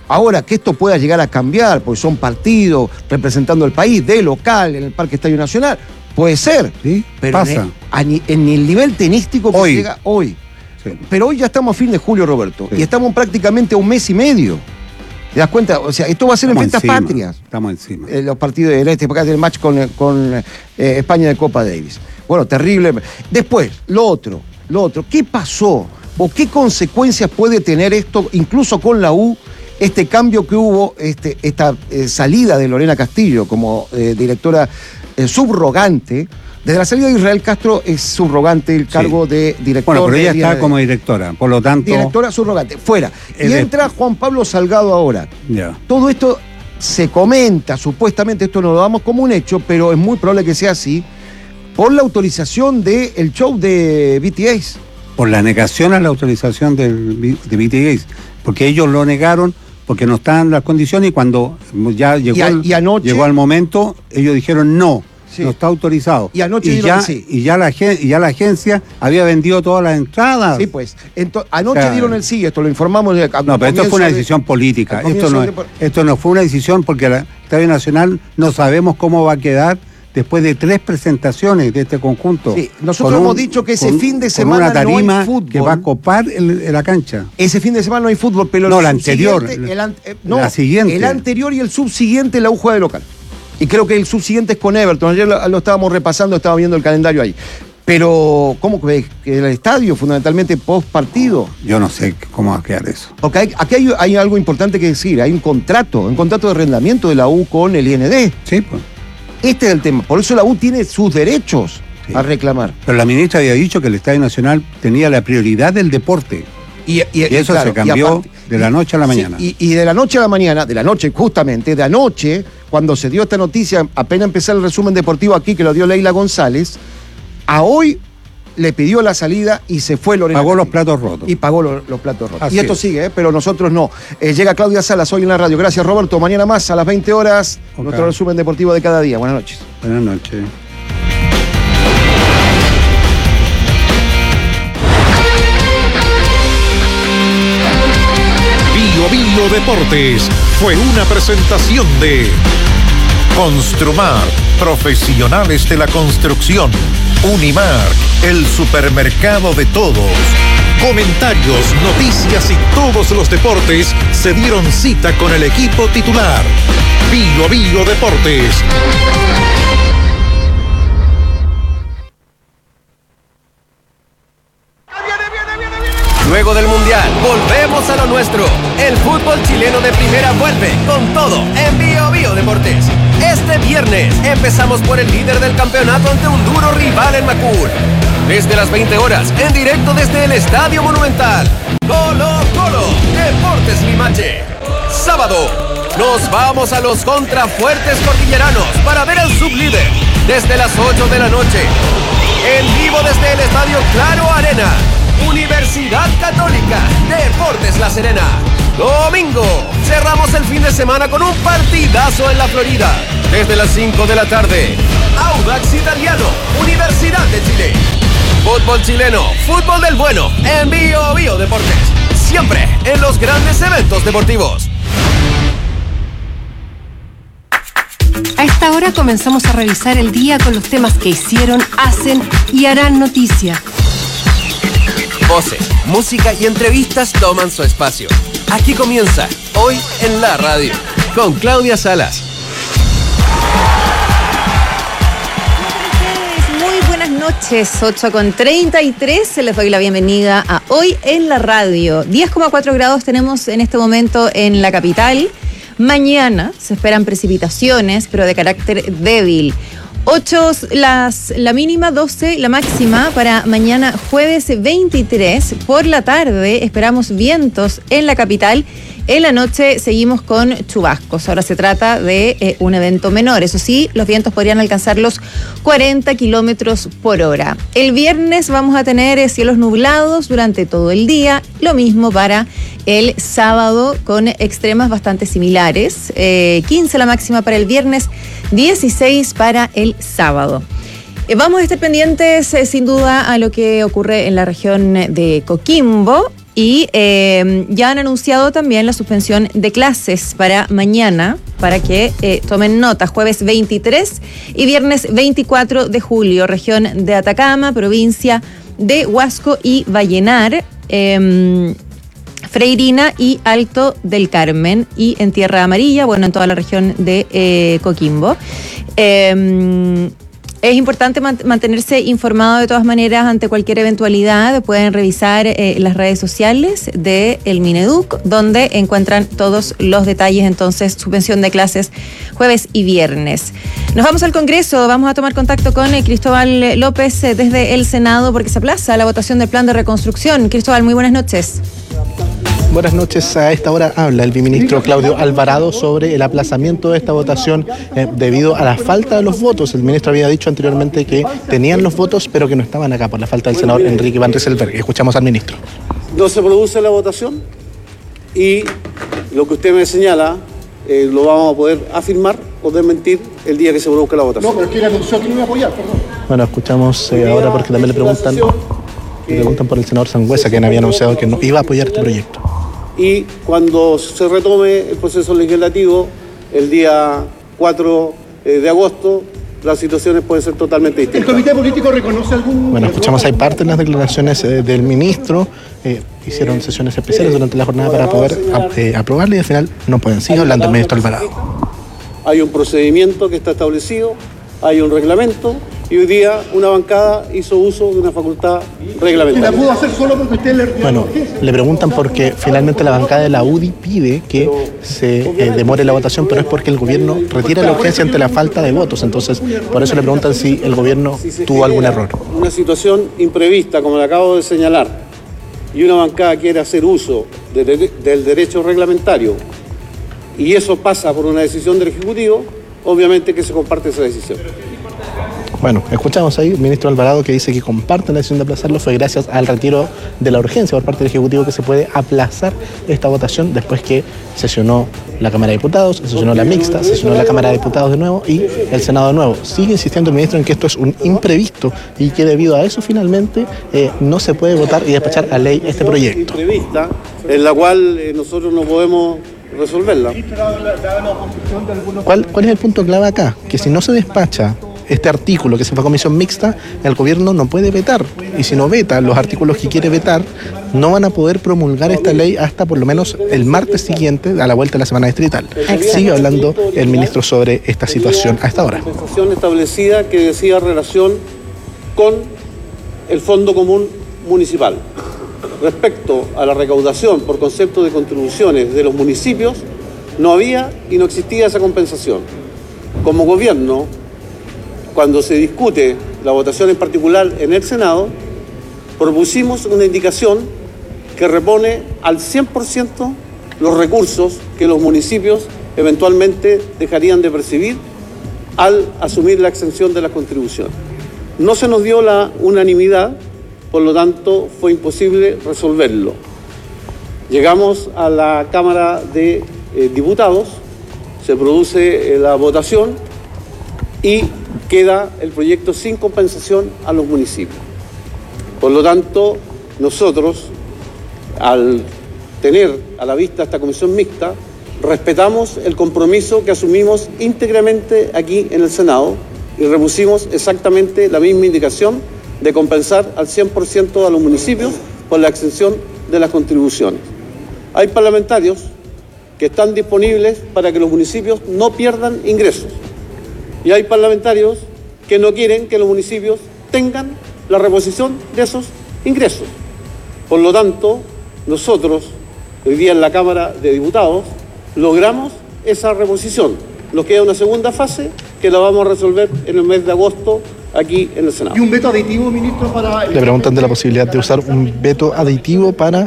Ahora, que esto pueda llegar a cambiar, porque son partidos representando el país, de local, en el Parque Estadio Nacional, puede ser. Sí, pero pasa. En el nivel tenístico que Hoy. llega hoy. Sí. Pero hoy ya estamos a fin de julio, Roberto, Sí. y estamos prácticamente a un mes y medio. ¿Te das cuenta? O sea, esto va a ser Estamos en fiestas encima, patrias. Estamos encima. Los partidos del el match con España de Copa Davis. Bueno, terrible. Después, lo otro. ¿Qué pasó? ¿O qué consecuencias puede tener esto, incluso con la U, este cambio que hubo, esta salida de Lorena Castillo como directora subrogante? Desde la salida de Israel Castro es subrogante el cargo de director. Bueno, pero ella de está como directora, por lo tanto... Directora subrogante, fuera. Y entra Juan Pablo Salgado ahora. Ya. Todo esto se comenta, supuestamente esto no lo damos como un hecho, pero es muy probable que sea así, por la autorización del show de BTS. Por la negación a la autorización de BTS, porque ellos lo negaron porque no estaban las condiciones y cuando ya llegó, llegó al momento, ellos dijeron no. Sí. No está autorizado. Y anoche ya la agencia había vendido todas las entradas. Sí, pues. Anoche dieron el sí, esto lo informamos. No, pero esto fue una decisión política. Esto no fue una decisión porque el Estadio Nacional no sabemos cómo va a quedar después de 3 presentaciones de este conjunto. Sí, nosotros hemos dicho que ese fin de semana una tarima no hay fútbol. Que va a copar la cancha. Ese fin de semana no hay fútbol, pero no, la anterior. La siguiente. El anterior y el subsiguiente la U juega de local. Y creo que el subsiguiente es con Everton. Ayer lo estábamos repasando, estaba viendo el calendario ahí. Pero, ¿cómo ves? Que el estadio, fundamentalmente, post partido. Yo no sé cómo va a quedar eso. Okay, aquí hay algo importante que decir. Hay un contrato de arrendamiento de la U con el IND. Sí, pues. Este es el tema. Por eso la U tiene sus derechos a reclamar. Pero la ministra había dicho que el Estadio Nacional tenía la prioridad del deporte. Y eso claro, se cambió de la noche a la mañana. Sí, y de la noche a la mañana, justamente, de anoche, cuando se dio esta noticia, apenas empezó el resumen deportivo aquí, que lo dio Leila González, a hoy le pidió la salida y se fue Lorena. Pagó los platos rotos. Y pagó los platos rotos. Así y esto sigue, pero nosotros no. Llega Claudia Salas hoy en la radio. Gracias, Roberto. Mañana más a las 20 horas, nuestro resumen deportivo de cada día. Buenas noches. Buenas noches. Bio Deportes fue una presentación de Construmar, profesionales de la construcción. Unimar, el supermercado de todos. Comentarios, noticias y todos los deportes se dieron cita con el equipo titular. Bio Deportes. Luego del Mundial, volvemos a lo nuestro. El fútbol chileno de primera vuelve con todo en Bio Deportes. Este viernes empezamos por el líder del campeonato ante un duro rival en Macul. Desde las 20 horas, en directo desde el Estadio Monumental. Colo, Deportes Limache. Sábado, nos vamos a los contrafuertes cordilleranos para ver al sublíder desde las 8 de la noche. En vivo desde el Estadio Claro Arena. Universidad Católica, Deportes La Serena. Domingo, cerramos el fin de semana con un partidazo en la Florida. Desde las 5 de la tarde, Audax Italiano, Universidad de Chile. Fútbol chileno, fútbol del bueno, en Bio Deportes. Siempre en los grandes eventos deportivos. A esta hora comenzamos a revisar el día con los temas que hicieron, hacen y harán noticia. Voces, música y entrevistas toman su espacio. Aquí comienza, hoy en la radio, con Claudia Salas. Muy buenas noches, 8:33, les doy la bienvenida a Hoy en la Radio. 10,4 grados tenemos en este momento en la capital. Mañana se esperan precipitaciones, pero de carácter débil. 8 la mínima, 12 la máxima para mañana jueves 23. Por la tarde esperamos vientos en la capital. En la noche seguimos con chubascos. Ahora se trata de un evento menor. Eso sí, los vientos podrían alcanzar los 40 kilómetros por hora. El viernes vamos a tener cielos nublados durante todo el día. Lo mismo para el sábado con extremas bastante similares. 15 la máxima para el viernes, 16 para el sábado. Vamos a estar pendientes sin duda a lo que ocurre en la región de Coquimbo. Y ya han anunciado también la suspensión de clases para mañana, para que tomen nota, jueves 23 y viernes 24 de julio, región de Atacama, provincia de Huasco y Vallenar, Freirina y Alto del Carmen, y en Tierra Amarilla, bueno, en toda la región de Coquimbo. Es importante mantenerse informado de todas maneras ante cualquier eventualidad. Pueden revisar las redes sociales del Mineduc, donde encuentran todos los detalles. Entonces, suspensión de clases jueves y viernes. Nos vamos al Congreso. Vamos a tomar contacto con Cristóbal López desde el Senado, porque se aplaza la votación del plan de reconstrucción. Cristóbal, muy buenas noches. Buenas noches. A esta hora habla el viceministro Claudio Alvarado sobre el aplazamiento de esta votación debido a la falta de los votos. El ministro había dicho anteriormente que tenían los votos, pero que no estaban acá por la falta del senador Enrique Van Rysselberghe. Escuchamos al ministro. No se produce la votación y lo que usted me señala lo vamos a poder afirmar o desmentir el día que se produzca la votación. No, pero es que él anunció que no iba a apoyar, perdón. Bueno, escuchamos ahora porque también le preguntan por el senador Sangüesa, quien había anunciado que no iba a apoyar este proyecto. Y cuando se retome el proceso legislativo, el día 4 de agosto, las situaciones pueden ser totalmente distintas. ¿El comité político reconoce algún...? Bueno, escuchamos ahí parte de las declaraciones del ministro. Hicieron sesiones especiales durante la jornada para poder aprobarla y al final no pueden. Sigue hablando el ministro Alvarado. Hay un procedimiento que está establecido, hay un reglamento, y hoy día una bancada hizo uso de una facultad reglamentaria. ¿Y la pudo hacer solo porque usted le... Bueno, le preguntan porque finalmente la bancada de la UDI pide que se demore la votación, pero es porque el gobierno retira la urgencia ante la falta de votos. Entonces, por eso le preguntan si el gobierno tuvo algún error. Una situación imprevista, como le acabo de señalar, y una bancada quiere hacer uso del derecho reglamentario, y eso pasa por una decisión del Ejecutivo, obviamente que se comparte esa decisión. Bueno, escuchamos ahí el ministro Alvarado que dice que comparten la decisión de aplazarlo. Fue gracias al retiro de la urgencia por parte del Ejecutivo que se puede aplazar esta votación después que sesionó la Cámara de Diputados, sesionó la mixta, sesionó la Cámara de Diputados de nuevo y el Senado de nuevo. Sigue insistiendo el ministro en que esto es un imprevisto y que debido a eso finalmente no se puede votar y despachar a ley este proyecto. Imprevista, en la cual nosotros no podemos resolverla. ¿Cuál es el punto clave acá? Que si no se despacha este artículo que se fue a comisión mixta, el gobierno no puede vetar. Y si no veta los artículos que quiere vetar, no van a poder promulgar esta ley hasta por lo menos el martes siguiente, a la vuelta de la semana distrital. Sigue hablando el ministro sobre esta situación a esta hora. La compensación establecida que decía relación con el Fondo Común Municipal. Respecto a la recaudación por concepto de contribuciones de los municipios, no había y no existía esa compensación. Como gobierno, cuando se discute la votación en particular en el Senado, propusimos una indicación que repone al 100% los recursos que los municipios eventualmente dejarían de percibir al asumir la exención de las contribuciones. No se nos dio la unanimidad, por lo tanto fue imposible resolverlo. Llegamos a la Cámara de Diputados, se produce la votación y queda el proyecto sin compensación a los municipios. Por lo tanto, nosotros, al tener a la vista esta comisión mixta, respetamos el compromiso que asumimos íntegramente aquí en el Senado y repusimos exactamente la misma indicación de compensar al 100% a los municipios por la exención de las contribuciones. Hay parlamentarios que están disponibles para que los municipios no pierdan ingresos. Y hay parlamentarios que no quieren que los municipios tengan la reposición de esos ingresos. Por lo tanto, nosotros, hoy día en la Cámara de Diputados, logramos esa reposición. Nos queda una segunda fase que la vamos a resolver en el mes de agosto aquí en el Senado. ¿Y un veto aditivo, ministro, para...? Le preguntan de la posibilidad de usar un veto aditivo para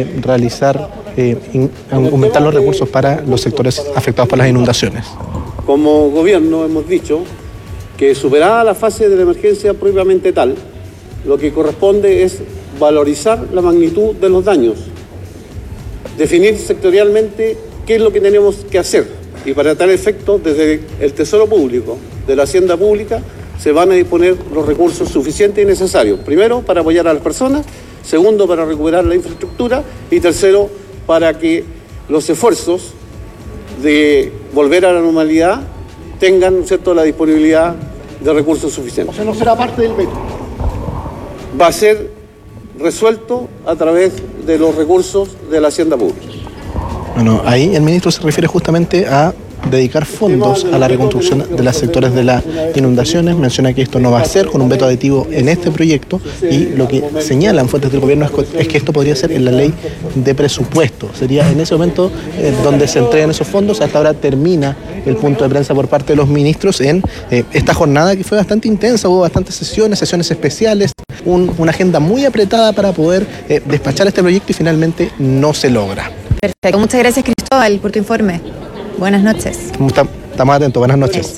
aumentar los recursos para los sectores afectados por las inundaciones. Como gobierno hemos dicho que superada la fase de la emergencia propiamente tal, lo que corresponde es valorizar la magnitud de los daños, definir sectorialmente qué es lo que tenemos que hacer y para tal efecto desde el Tesoro Público, de la Hacienda Pública, se van a disponer los recursos suficientes y necesarios, primero para apoyar a las personas Segundo, para recuperar la infraestructura. Y tercero, para que los esfuerzos de volver a la normalidad tengan, ¿cierto?, la disponibilidad de recursos suficientes. O sea, no será parte del veto. Va a ser resuelto a través de los recursos de la Hacienda Pública. Bueno, ahí el ministro se refiere justamente a dedicar fondos a la reconstrucción de los sectores de las inundaciones. Menciona que esto no va a ser con un veto aditivo en este proyecto, y lo que señalan fuentes del gobierno es que esto podría ser en la ley de presupuesto. Sería en ese momento donde se entregan esos fondos. Hasta ahora termina el punto de prensa por parte de los ministros en esta jornada que fue bastante intensa. Hubo bastantes sesiones especiales, una agenda muy apretada para poder despachar este proyecto, y finalmente no se logra. Perfecto. Muchas gracias, Cristóbal, por tu informe. Buenas noches. Estamos atentos. Buenas noches.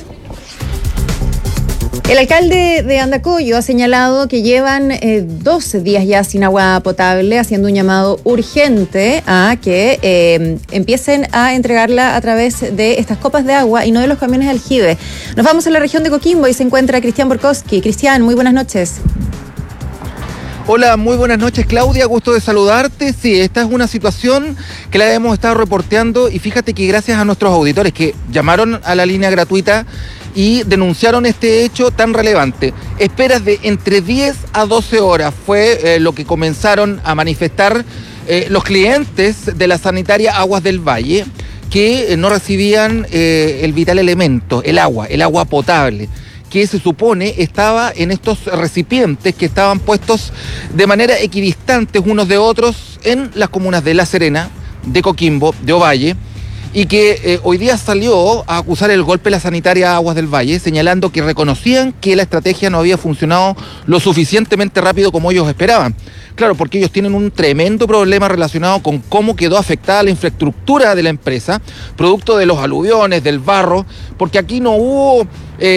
El alcalde de Andacollo ha señalado que llevan 12 días ya sin agua potable, haciendo un llamado urgente a que empiecen a entregarla a través de estas copas de agua y no de los camiones de aljibe. Nos vamos a la región de Coquimbo y se encuentra Cristian Borkowski. Cristian, muy buenas noches. Hola, muy buenas noches, Claudia, gusto de saludarte. Sí, esta es una situación que la hemos estado reporteando, y fíjate que gracias a nuestros auditores que llamaron a la línea gratuita y denunciaron este hecho tan relevante. Esperas de entre 10 a 12 horas fue lo que comenzaron a manifestar los clientes de la sanitaria Aguas del Valle, que no recibían el vital elemento, el agua potable, que se supone estaba en estos recipientes que estaban puestos de manera equidistantes unos de otros en las comunas de La Serena, de Coquimbo, de Ovalle, y que hoy día salió a acusar el golpe la sanitaria Aguas del Valle, señalando que reconocían que la estrategia no había funcionado lo suficientemente rápido como ellos esperaban. Claro, porque ellos tienen un tremendo problema relacionado con cómo quedó afectada la infraestructura de la empresa, producto de los aluviones, del barro, porque aquí no hubo,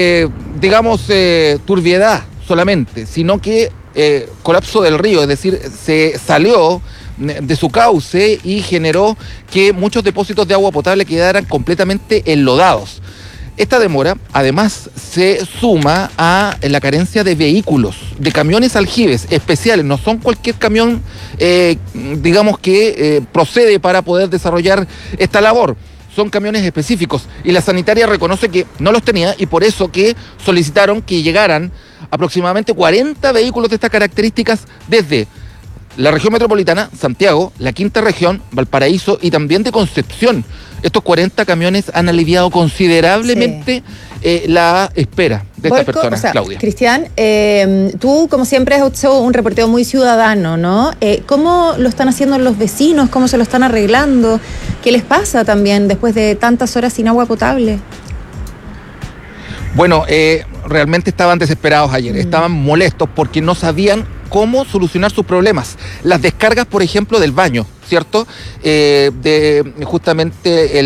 turbiedad solamente, sino que colapso del río, es decir, se salió de su cauce y generó que muchos depósitos de agua potable quedaran completamente enlodados. Esta demora, además, se suma a la carencia de vehículos, de camiones aljibes especiales. No son cualquier camión, que procede para poder desarrollar esta labor. Son camiones específicos, y la sanitaria reconoce que no los tenía, y por eso que solicitaron que llegaran aproximadamente 40 vehículos de estas características desde la región metropolitana, Santiago, la quinta región, Valparaíso y también de Concepción. Estos 40 camiones han aliviado considerablemente la espera de estas personas, Claudia. Cristian, tú como siempre has hecho un reporteo muy ciudadano, ¿no? ¿Cómo lo están haciendo los vecinos? ¿Cómo se lo están arreglando? ¿Qué les pasa también después de tantas horas sin agua potable? Bueno, realmente estaban desesperados ayer, estaban molestos porque no sabían cómo solucionar sus problemas. Las descargas, por ejemplo, del baño, ¿cierto? De justamente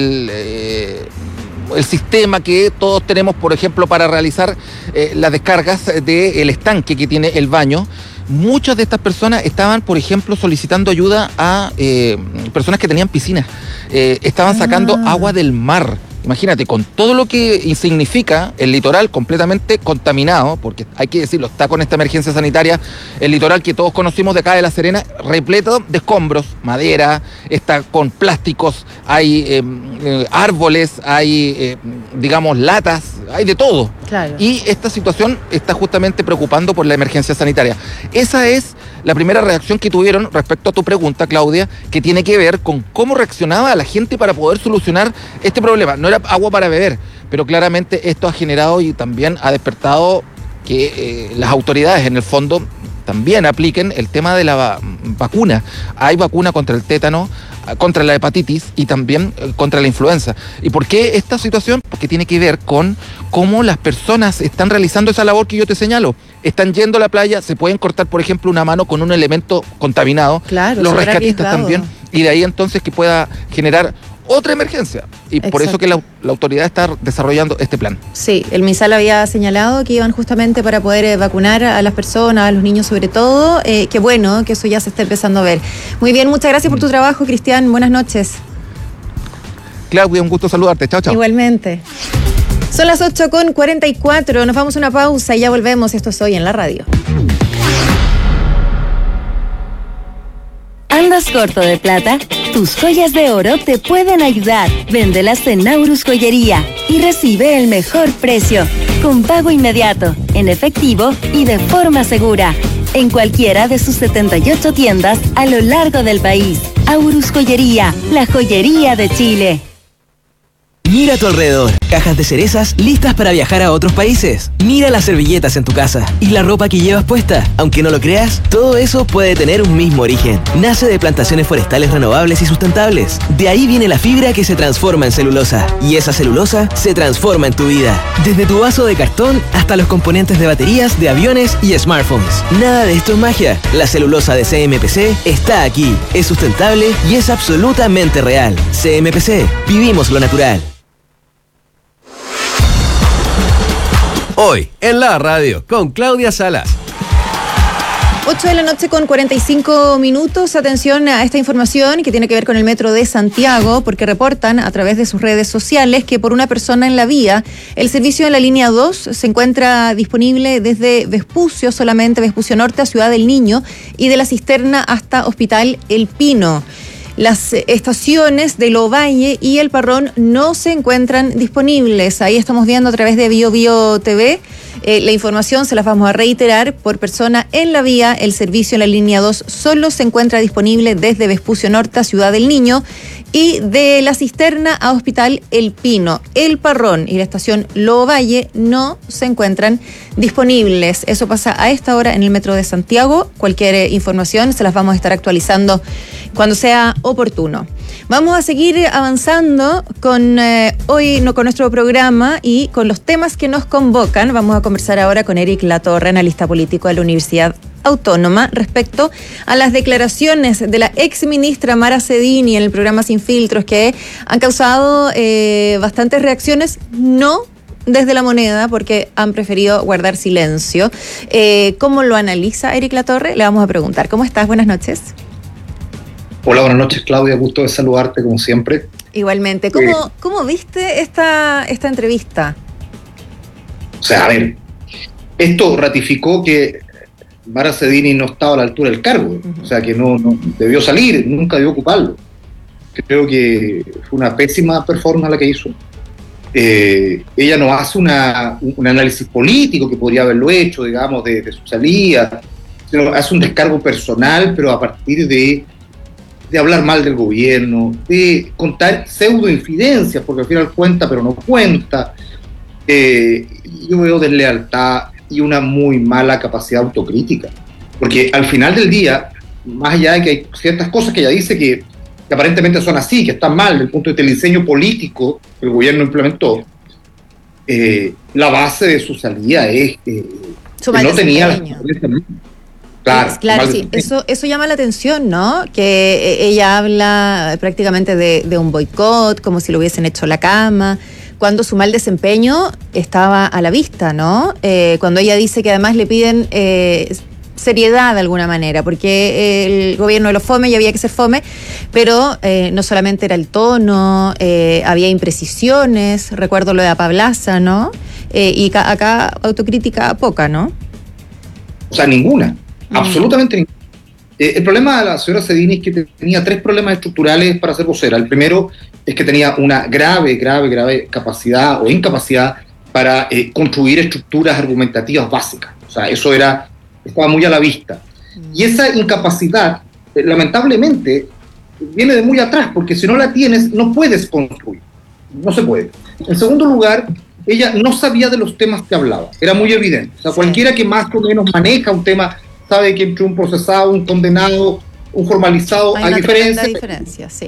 el sistema que todos tenemos, por ejemplo, para realizar las descargas del estanque que tiene el baño. Muchas de estas personas estaban, por ejemplo, solicitando ayuda a personas que tenían piscinas. Estaban sacando agua del mar. Imagínate, con todo lo que significa el litoral completamente contaminado, porque hay que decirlo, está con esta emergencia sanitaria, el litoral que todos conocimos de acá de La Serena, repleto de escombros, madera, está con plásticos, hay árboles, hay, latas, hay de todo. Claro. Y esta situación está justamente preocupando por la emergencia sanitaria. Esa es la primera reacción que tuvieron respecto a tu pregunta, Claudia, que tiene que ver con cómo reaccionaba la gente para poder solucionar este problema. No era agua para beber, pero claramente esto ha generado y también ha despertado que las autoridades en el fondo también apliquen el tema de la vacuna. Hay vacuna contra el tétano, contra la hepatitis y también contra la influenza. ¿Y por qué esta situación? Porque tiene que ver con cómo las personas están realizando esa labor que yo te señalo. Están yendo a la playa, se pueden cortar, por ejemplo, una mano con un elemento contaminado. Claro, los rescatistas también. Y de ahí entonces que pueda generar otra emergencia. Y por eso que la autoridad está desarrollando este plan. Sí, el MinSal había señalado que iban justamente para poder vacunar a las personas, a los niños sobre todo. Qué bueno que eso ya se está empezando a ver. Muy bien, muchas gracias por tu trabajo, Cristian. Buenas noches. Claudia, un gusto saludarte. Chao, chao. Igualmente. Son las 8:44. Nos vamos a una pausa y ya volvemos. Esto es Hoy en la Radio. ¿Andas corto de plata? Tus joyas de oro te pueden ayudar. Véndelas en Naurus Joyería y recibe el mejor precio, con pago inmediato, en efectivo y de forma segura, en cualquiera de sus 78 tiendas a lo largo del país. Aurus Joyería, la joyería de Chile. Mira a tu alrededor. Cajas de cerezas listas para viajar a otros países. Mira las servilletas en tu casa y la ropa que llevas puesta. Aunque no lo creas, todo eso puede tener un mismo origen. Nace de plantaciones forestales renovables y sustentables. De ahí viene la fibra que se transforma en celulosa. Y esa celulosa se transforma en tu vida. Desde tu vaso de cartón hasta los componentes de baterías, de aviones y smartphones. Nada de esto es magia. La celulosa de CMPC está aquí. Es sustentable y es absolutamente real. CMPC. Vivimos lo natural. Hoy, en la radio, con Claudia Salas. 8 de la noche con 45 minutos. Atención a esta información que tiene que ver con el Metro de Santiago, porque reportan a través de sus redes sociales que por una persona en la vía, el servicio de la línea 2 se encuentra disponible desde Vespucio, solamente Vespucio Norte a Ciudad del Niño, y de la Cisterna hasta Hospital El Pino. Las estaciones de Lovalle y El Parrón no se encuentran disponibles. Ahí estamos viendo a través de BioBio TV. La información se las vamos a reiterar. Por persona en la vía, el servicio en la línea 2 solo se encuentra disponible desde Vespucio Norte a Ciudad del Niño y de la Cisterna a Hospital El Pino. El Parrón y la estación Lovalle no se encuentran disponibles. Eso pasa a esta hora en el Metro de Santiago. Cualquier información se las vamos a estar actualizando cuando sea oportuno. Vamos a seguir avanzando con con nuestro programa y con los temas que nos convocan. Vamos a conversar ahora con Eric Latorre, analista político de la Universidad Autónoma, respecto a las declaraciones de la ex ministra Mara Cedini en el programa Sin Filtros, que han causado bastantes reacciones, no desde La Moneda, porque han preferido guardar silencio. ¿Cómo lo analiza Eric Latorre? Le vamos a preguntar. ¿Cómo estás? Buenas noches. Hola, buenas noches, Claudia. Gusto de saludarte, como siempre. Igualmente. ¿Cómo viste esta entrevista? O sea, a ver, esto ratificó que Mara Cedini no estaba a la altura del cargo. O sea, que no debió salir, nunca debió ocuparlo. Creo que fue una pésima performance la que hizo. Ella no hace un análisis político, que podría haberlo hecho, digamos, de su salida, sino hace un descargo personal, pero a partir de hablar mal del gobierno, de contar pseudo-infidencias, porque al final cuenta, pero no cuenta. Yo veo deslealtad y una muy mala capacidad autocrítica, porque al final del día, más allá de que hay ciertas cosas que ella dice que aparentemente son así, que están mal desde el punto de vista del diseño político que el gobierno implementó, la base de su salida es que no tenía... Claro, sí, eso llama la atención, ¿no? Que ella habla prácticamente de un boicot, como si lo hubiesen hecho la cama, cuando su mal desempeño estaba a la vista, ¿no? Cuando ella dice que además le piden seriedad de alguna manera, porque el gobierno de los fome y había que ser fome, pero no solamente era el tono, había imprecisiones, recuerdo lo de Apablaza, ¿no? Y acá autocrítica poca, ¿no? O sea, ninguna. Absolutamente ninguna. El problema de la señora Cedini es que tenía 3 problemas estructurales para ser vocera. El primero es que tenía una grave capacidad o incapacidad para construir estructuras argumentativas básicas. O sea, eso estaba muy a la vista. Y esa incapacidad, lamentablemente, viene de muy atrás, porque si no la tienes, no puedes construir. No se puede. En segundo lugar, ella no sabía de los temas que hablaba. Era muy evidente. O sea, cualquiera que más o menos maneja un tema sabe que entre un procesado, un condenado, un formalizado hay diferencia, sí.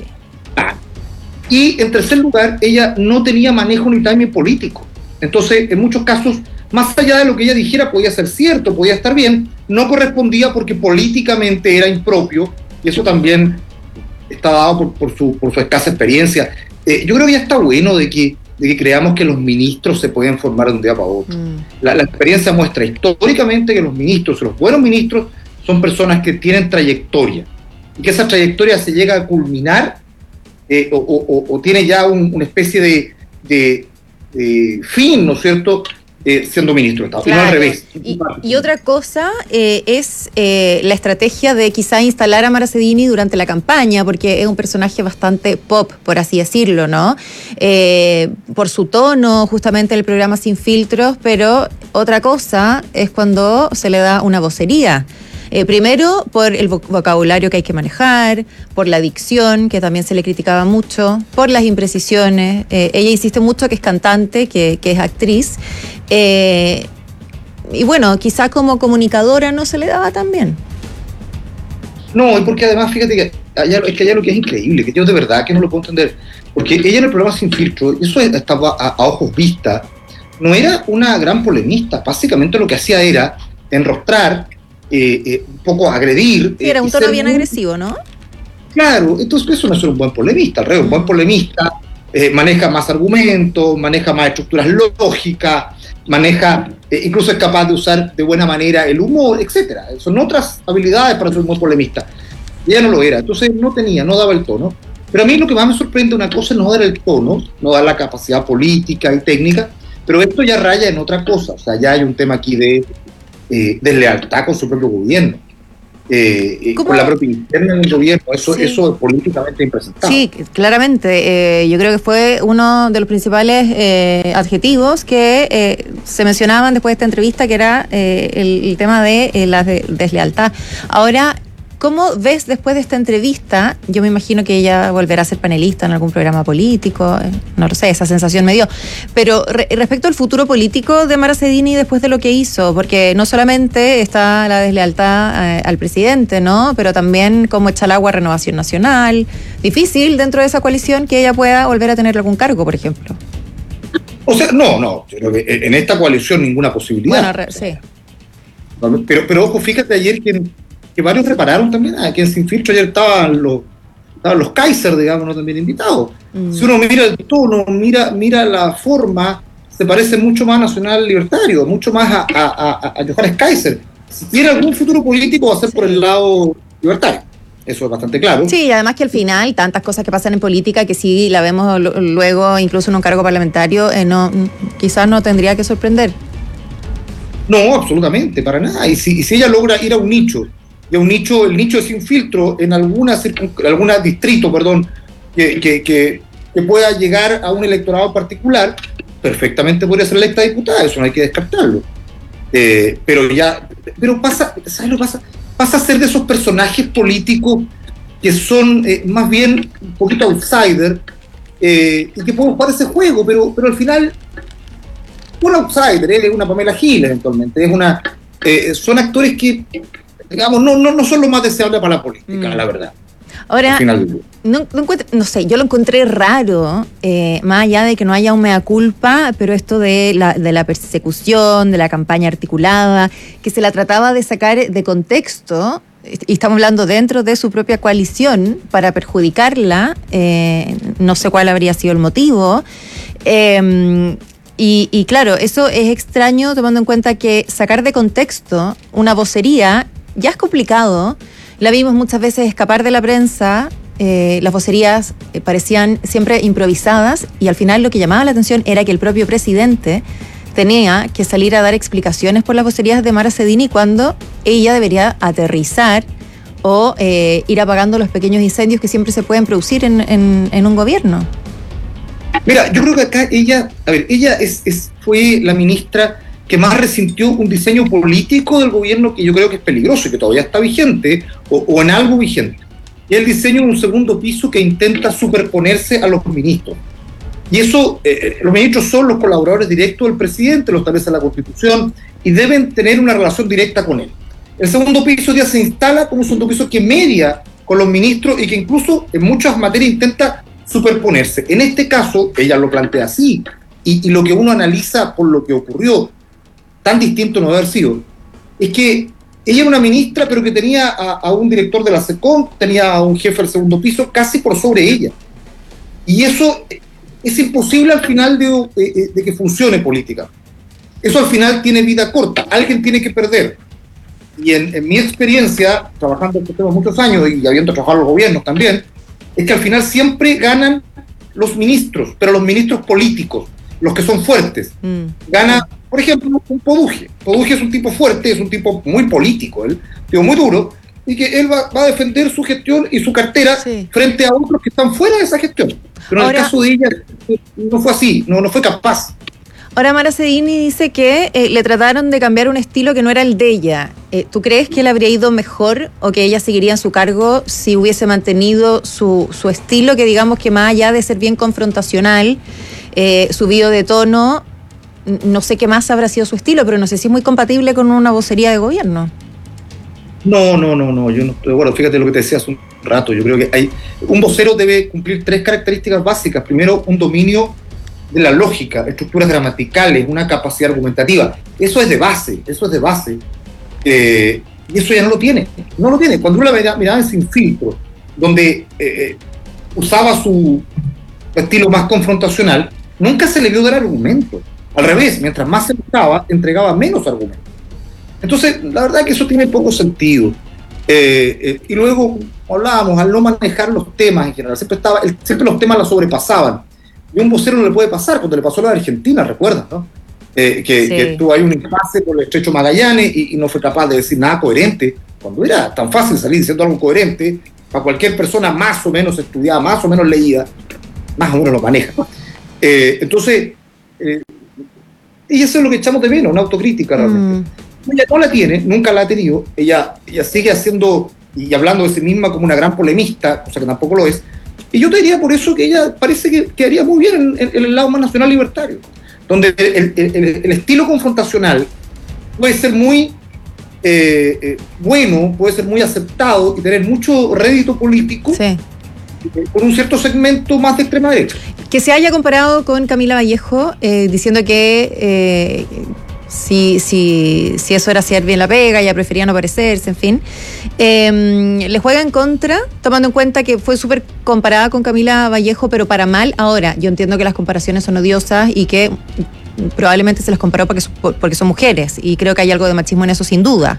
Y en tercer lugar, ella no tenía manejo ni timing político. Entonces, en muchos casos, más allá de lo que ella dijera, podía ser cierto, podía estar bien, no correspondía porque políticamente era impropio, y eso también está dado por su escasa experiencia. Yo creo que ya está bueno de que creamos que los ministros se pueden formar de un día para otro. La experiencia muestra históricamente que los ministros, los buenos ministros, son personas que tienen trayectoria, y que esa trayectoria se llega a culminar o tiene ya una especie de fin, ¿no es cierto?, siendo ministro de Estado, claro. y no al revés. Y otra cosa es la estrategia de quizá instalar a Maracedini durante la campaña, porque es un personaje bastante pop, por así decirlo, ¿no? Por su tono, justamente el programa Sin Filtros, pero otra cosa es cuando se le da una vocería. Primero, por el vocabulario que hay que manejar, por la dicción, que también se le criticaba mucho, por las imprecisiones. Ella insiste mucho que es cantante, que es actriz. Y bueno, quizá como comunicadora no se le daba tan bien. No, y porque además, fíjate que allá lo que es increíble, que yo de verdad que no lo puedo entender, porque ella en el programa Sin Filtro, eso estaba a ojos vistas, no era una gran polemista. Básicamente lo que hacía era enrostrar, un poco agredir. Sí, era un tono bien agresivo, ¿no? Claro, entonces eso no es un buen polemista. Al revés, un buen polemista maneja más argumentos, maneja más estructuras lógicas, maneja, incluso es capaz de usar de buena manera el humor, etcétera. Son otras habilidades para ser un buen polemista. Ella no lo era, entonces no daba el tono. Pero a mí lo que más me sorprende, una cosa es no dar el tono, no dar la capacidad política y técnica, pero esto ya raya en otra cosa. O sea, ya hay un tema aquí de deslealtad con su propio gobierno, con la propia interna del gobierno. Eso es políticamente impresentable. Sí, claramente. Yo creo que fue uno de los principales adjetivos que se mencionaban después de esta entrevista, que era el tema de la deslealtad. Ahora, ¿cómo ves después de esta entrevista? Yo me imagino que ella volverá a ser panelista en algún programa político, no lo sé, esa sensación me dio. Pero respecto al futuro político de Maracedini después de lo que hizo, porque no solamente está la deslealtad al presidente, ¿no? Pero también cómo echa el agua a Renovación Nacional. Difícil dentro de esa coalición que ella pueda volver a tener algún cargo, por ejemplo. O sea, no, en esta coalición ninguna posibilidad. Bueno, sí. Pero ojo, fíjate ayer que varios repararon también, aquí en Sin Filtro ayer estaban los Kaiser, digamos, ¿no? También invitados. Si uno mira el tono, mira la forma, se parece mucho más a Nacional Libertario, mucho más a Johannes Kaiser. Si tiene algún futuro político va a ser por el lado libertario. Eso es bastante claro. Sí, y además que al final tantas cosas que pasan en política que si la vemos luego incluso en un cargo parlamentario, quizás no tendría que sorprender. No, absolutamente, para nada. Y si ella logra ir a un nicho, y el nicho de Sin Filtro en alguna distrito, que pueda llegar a un electorado particular, perfectamente podría ser electa diputada, eso no hay que descartarlo. Pero pasa, ¿sabes lo que pasa? Pasa a ser de esos personajes políticos que son más bien un poquito outsider, y que pueden jugar ese juego, pero al final un outsider, es una Pamela Giles eventualmente, son actores que, digamos, no son lo más deseable para la política, la verdad. Ahora, no sé, yo lo encontré raro, más allá de que no haya un mea culpa, pero esto de la persecución, de la campaña articulada, que se la trataba de sacar de contexto, y estamos hablando dentro de su propia coalición, para perjudicarla, no sé cuál habría sido el motivo. Y claro, eso es extraño tomando en cuenta que sacar de contexto una vocería ya es complicado. La vimos muchas veces escapar de la prensa, las vocerías parecían siempre improvisadas y al final lo que llamaba la atención era que el propio presidente tenía que salir a dar explicaciones por las vocerías de Maracedini cuando ella debería aterrizar o ir apagando los pequeños incendios que siempre se pueden producir en un gobierno. Mira, yo creo que acá ella fue la ministra que más resintió un diseño político del gobierno que yo creo que es peligroso y que todavía está vigente o en algo vigente. Y el diseño de un segundo piso que intenta superponerse a los ministros. Y eso, los ministros son los colaboradores directos del presidente, lo establece la Constitución, y deben tener una relación directa con él. El segundo piso ya se instala como un segundo piso que media con los ministros y que incluso en muchas materias intenta superponerse. En este caso, ella lo plantea así, y lo que uno analiza por lo que ocurrió, tan distinto no haber sido, es que ella era una ministra, pero que tenía a un director de la SECOM, tenía a un jefe del segundo piso casi por sobre ella. Y eso es imposible al final de que funcione política. Eso al final tiene vida corta, alguien tiene que perder. Y en mi experiencia, trabajando en estos temas muchos años y habiendo trabajado en los gobiernos también, es que al final siempre ganan los ministros, pero los ministros políticos, los que son fuertes. Gana Por ejemplo, un Poduje. Poduje es un tipo fuerte, es un tipo muy político, él, digo, muy duro, y que él va a defender su gestión y su cartera frente a otros que están fuera de esa gestión. Pero en el caso de ella no fue así, no fue capaz. Ahora Mara Sedini dice que le trataron de cambiar un estilo que no era el de ella. ¿Tú crees que le habría ido mejor o que ella seguiría en su cargo si hubiese mantenido su estilo, que digamos que más allá de ser bien confrontacional, subido de tono, no sé qué más habrá sido su estilo, pero no sé si es muy compatible con una vocería de gobierno? No, yo no estoy de acuerdo. Fíjate lo que te decía hace un rato. Yo creo que un vocero debe cumplir 3 características básicas. Primero, un dominio de la lógica, estructuras gramaticales, una capacidad argumentativa. Eso es de base. Y eso ya no lo tiene. Cuando uno la miraba sin filtro, donde usaba su estilo más confrontacional, nunca se le vio dar argumentos. Al revés, mientras más se buscaba, entregaba menos argumentos. Entonces, la verdad es que eso tiene poco sentido. Y luego hablábamos, al no manejar los temas en general, siempre los temas la sobrepasaban. Y a un vocero no le puede pasar, cuando le pasó a la Argentina, ¿recuerdas, no? Que tuvo ahí un impasse por el Estrecho Magallanes y no fue capaz de decir nada coherente, cuando era tan fácil salir diciendo algo coherente, para cualquier persona más o menos estudiada, más o menos leída, más o menos lo maneja. Entonces, y eso es lo que echamos de menos, una autocrítica realmente. Ella no la tiene, nunca la ha tenido, ella sigue haciendo y hablando de sí misma como una gran polemista, cosa que tampoco lo es, y yo te diría por eso que ella parece que haría muy bien en el lado más nacional libertario, donde el estilo confrontacional puede ser muy bueno, puede ser muy aceptado y tener mucho rédito político por un cierto segmento más de extrema derecha. Que se haya comparado con Camila Vallejo, diciendo que si eso era hacer bien la pega, ella prefería no parecerse, en fin. Le juega en contra, tomando en cuenta que fue súper comparada con Camila Vallejo, pero para mal. Ahora, yo entiendo que las comparaciones son odiosas y que probablemente se las comparó porque son mujeres, y creo que hay algo de machismo en eso, sin duda.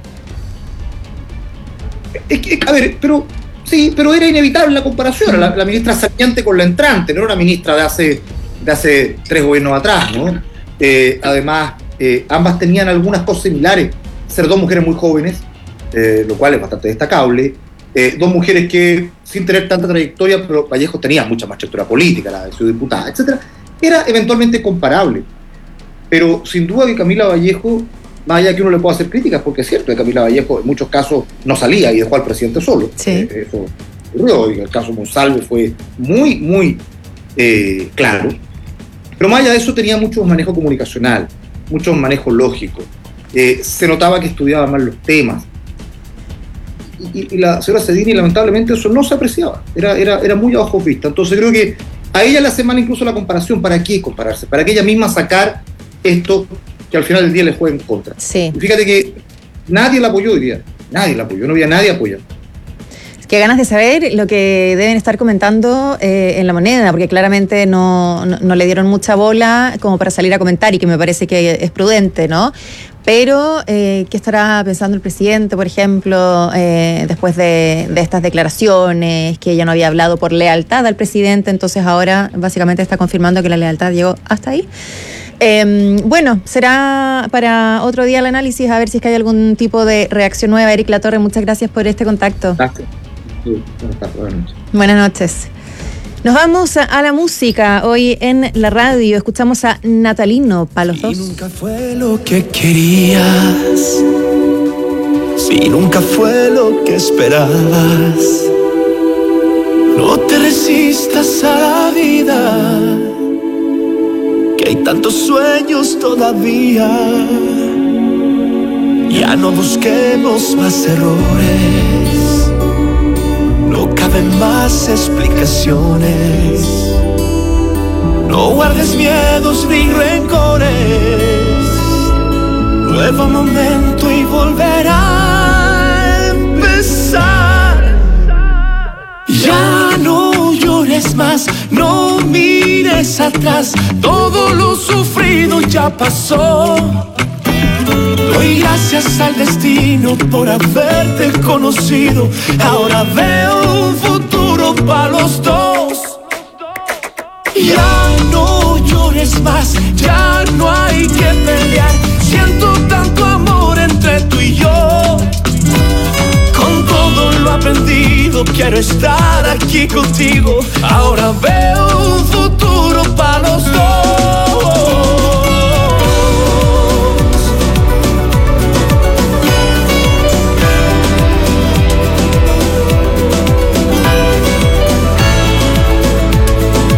A ver, pero era inevitable la comparación. La ministra saliente con la entrante, no era una ministra de hace 3 gobiernos atrás, ¿no? Además, ambas tenían algunas cosas similares. Ser 2 mujeres muy jóvenes, lo cual es bastante destacable. 2 mujeres que, sin tener tanta trayectoria, pero Vallejo tenía mucha más trayectoria política, la de su diputada, etc. Era eventualmente comparable. Pero sin duda que Camila Vallejo, más allá que uno le pueda hacer críticas, porque es cierto que Camila Vallejo en muchos casos no salía y dejó al presidente solo. Eso ocurrió, y el caso Monsalve fue muy, muy claro. Pero más allá de eso tenía mucho manejo comunicacional, mucho manejo lógico. Se notaba que estudiaba mal los temas. Y la señora Sedini, lamentablemente, eso no se apreciaba. Era muy a ojos vistas. Entonces creo que a ella le hace mal incluso la comparación. ¿Para qué compararse? Para que ella misma sacar esto que al final del día le juega en contra. Y fíjate que nadie la apoyó hoy día. Nadie la apoyó. No había nadie apoyando. Qué ganas de saber lo que deben estar comentando en La Moneda, porque claramente no le dieron mucha bola como para salir a comentar, y que me parece que es prudente, ¿no? Pero, ¿qué estará pensando el presidente, por ejemplo, después de estas declaraciones, que ella no había hablado por lealtad al presidente, entonces ahora básicamente está confirmando que la lealtad llegó hasta ahí? Bueno, será para otro día el análisis, a ver si es que hay algún tipo de reacción nueva. Eric Latorre, muchas gracias por este contacto. Gracias. Buenas noches. Nos vamos a la música. Hoy en la radio escuchamos a Natalino para los dos. Nunca fue lo que querías, si nunca fue lo que esperabas, no te resistas a la vida, que hay tantos sueños todavía. Ya no busquemos más errores, no caben más explicaciones. No guardes miedos ni rencores. Nuevo momento y volverá a empezar. Ya no llores más, no mires atrás. Todo lo sufrido ya pasó. Doy gracias al destino por haberte conocido. Ahora veo un futuro para los dos. Ya no llores más, ya no hay que pelear. quiero estar aquí contigo. Ahora veo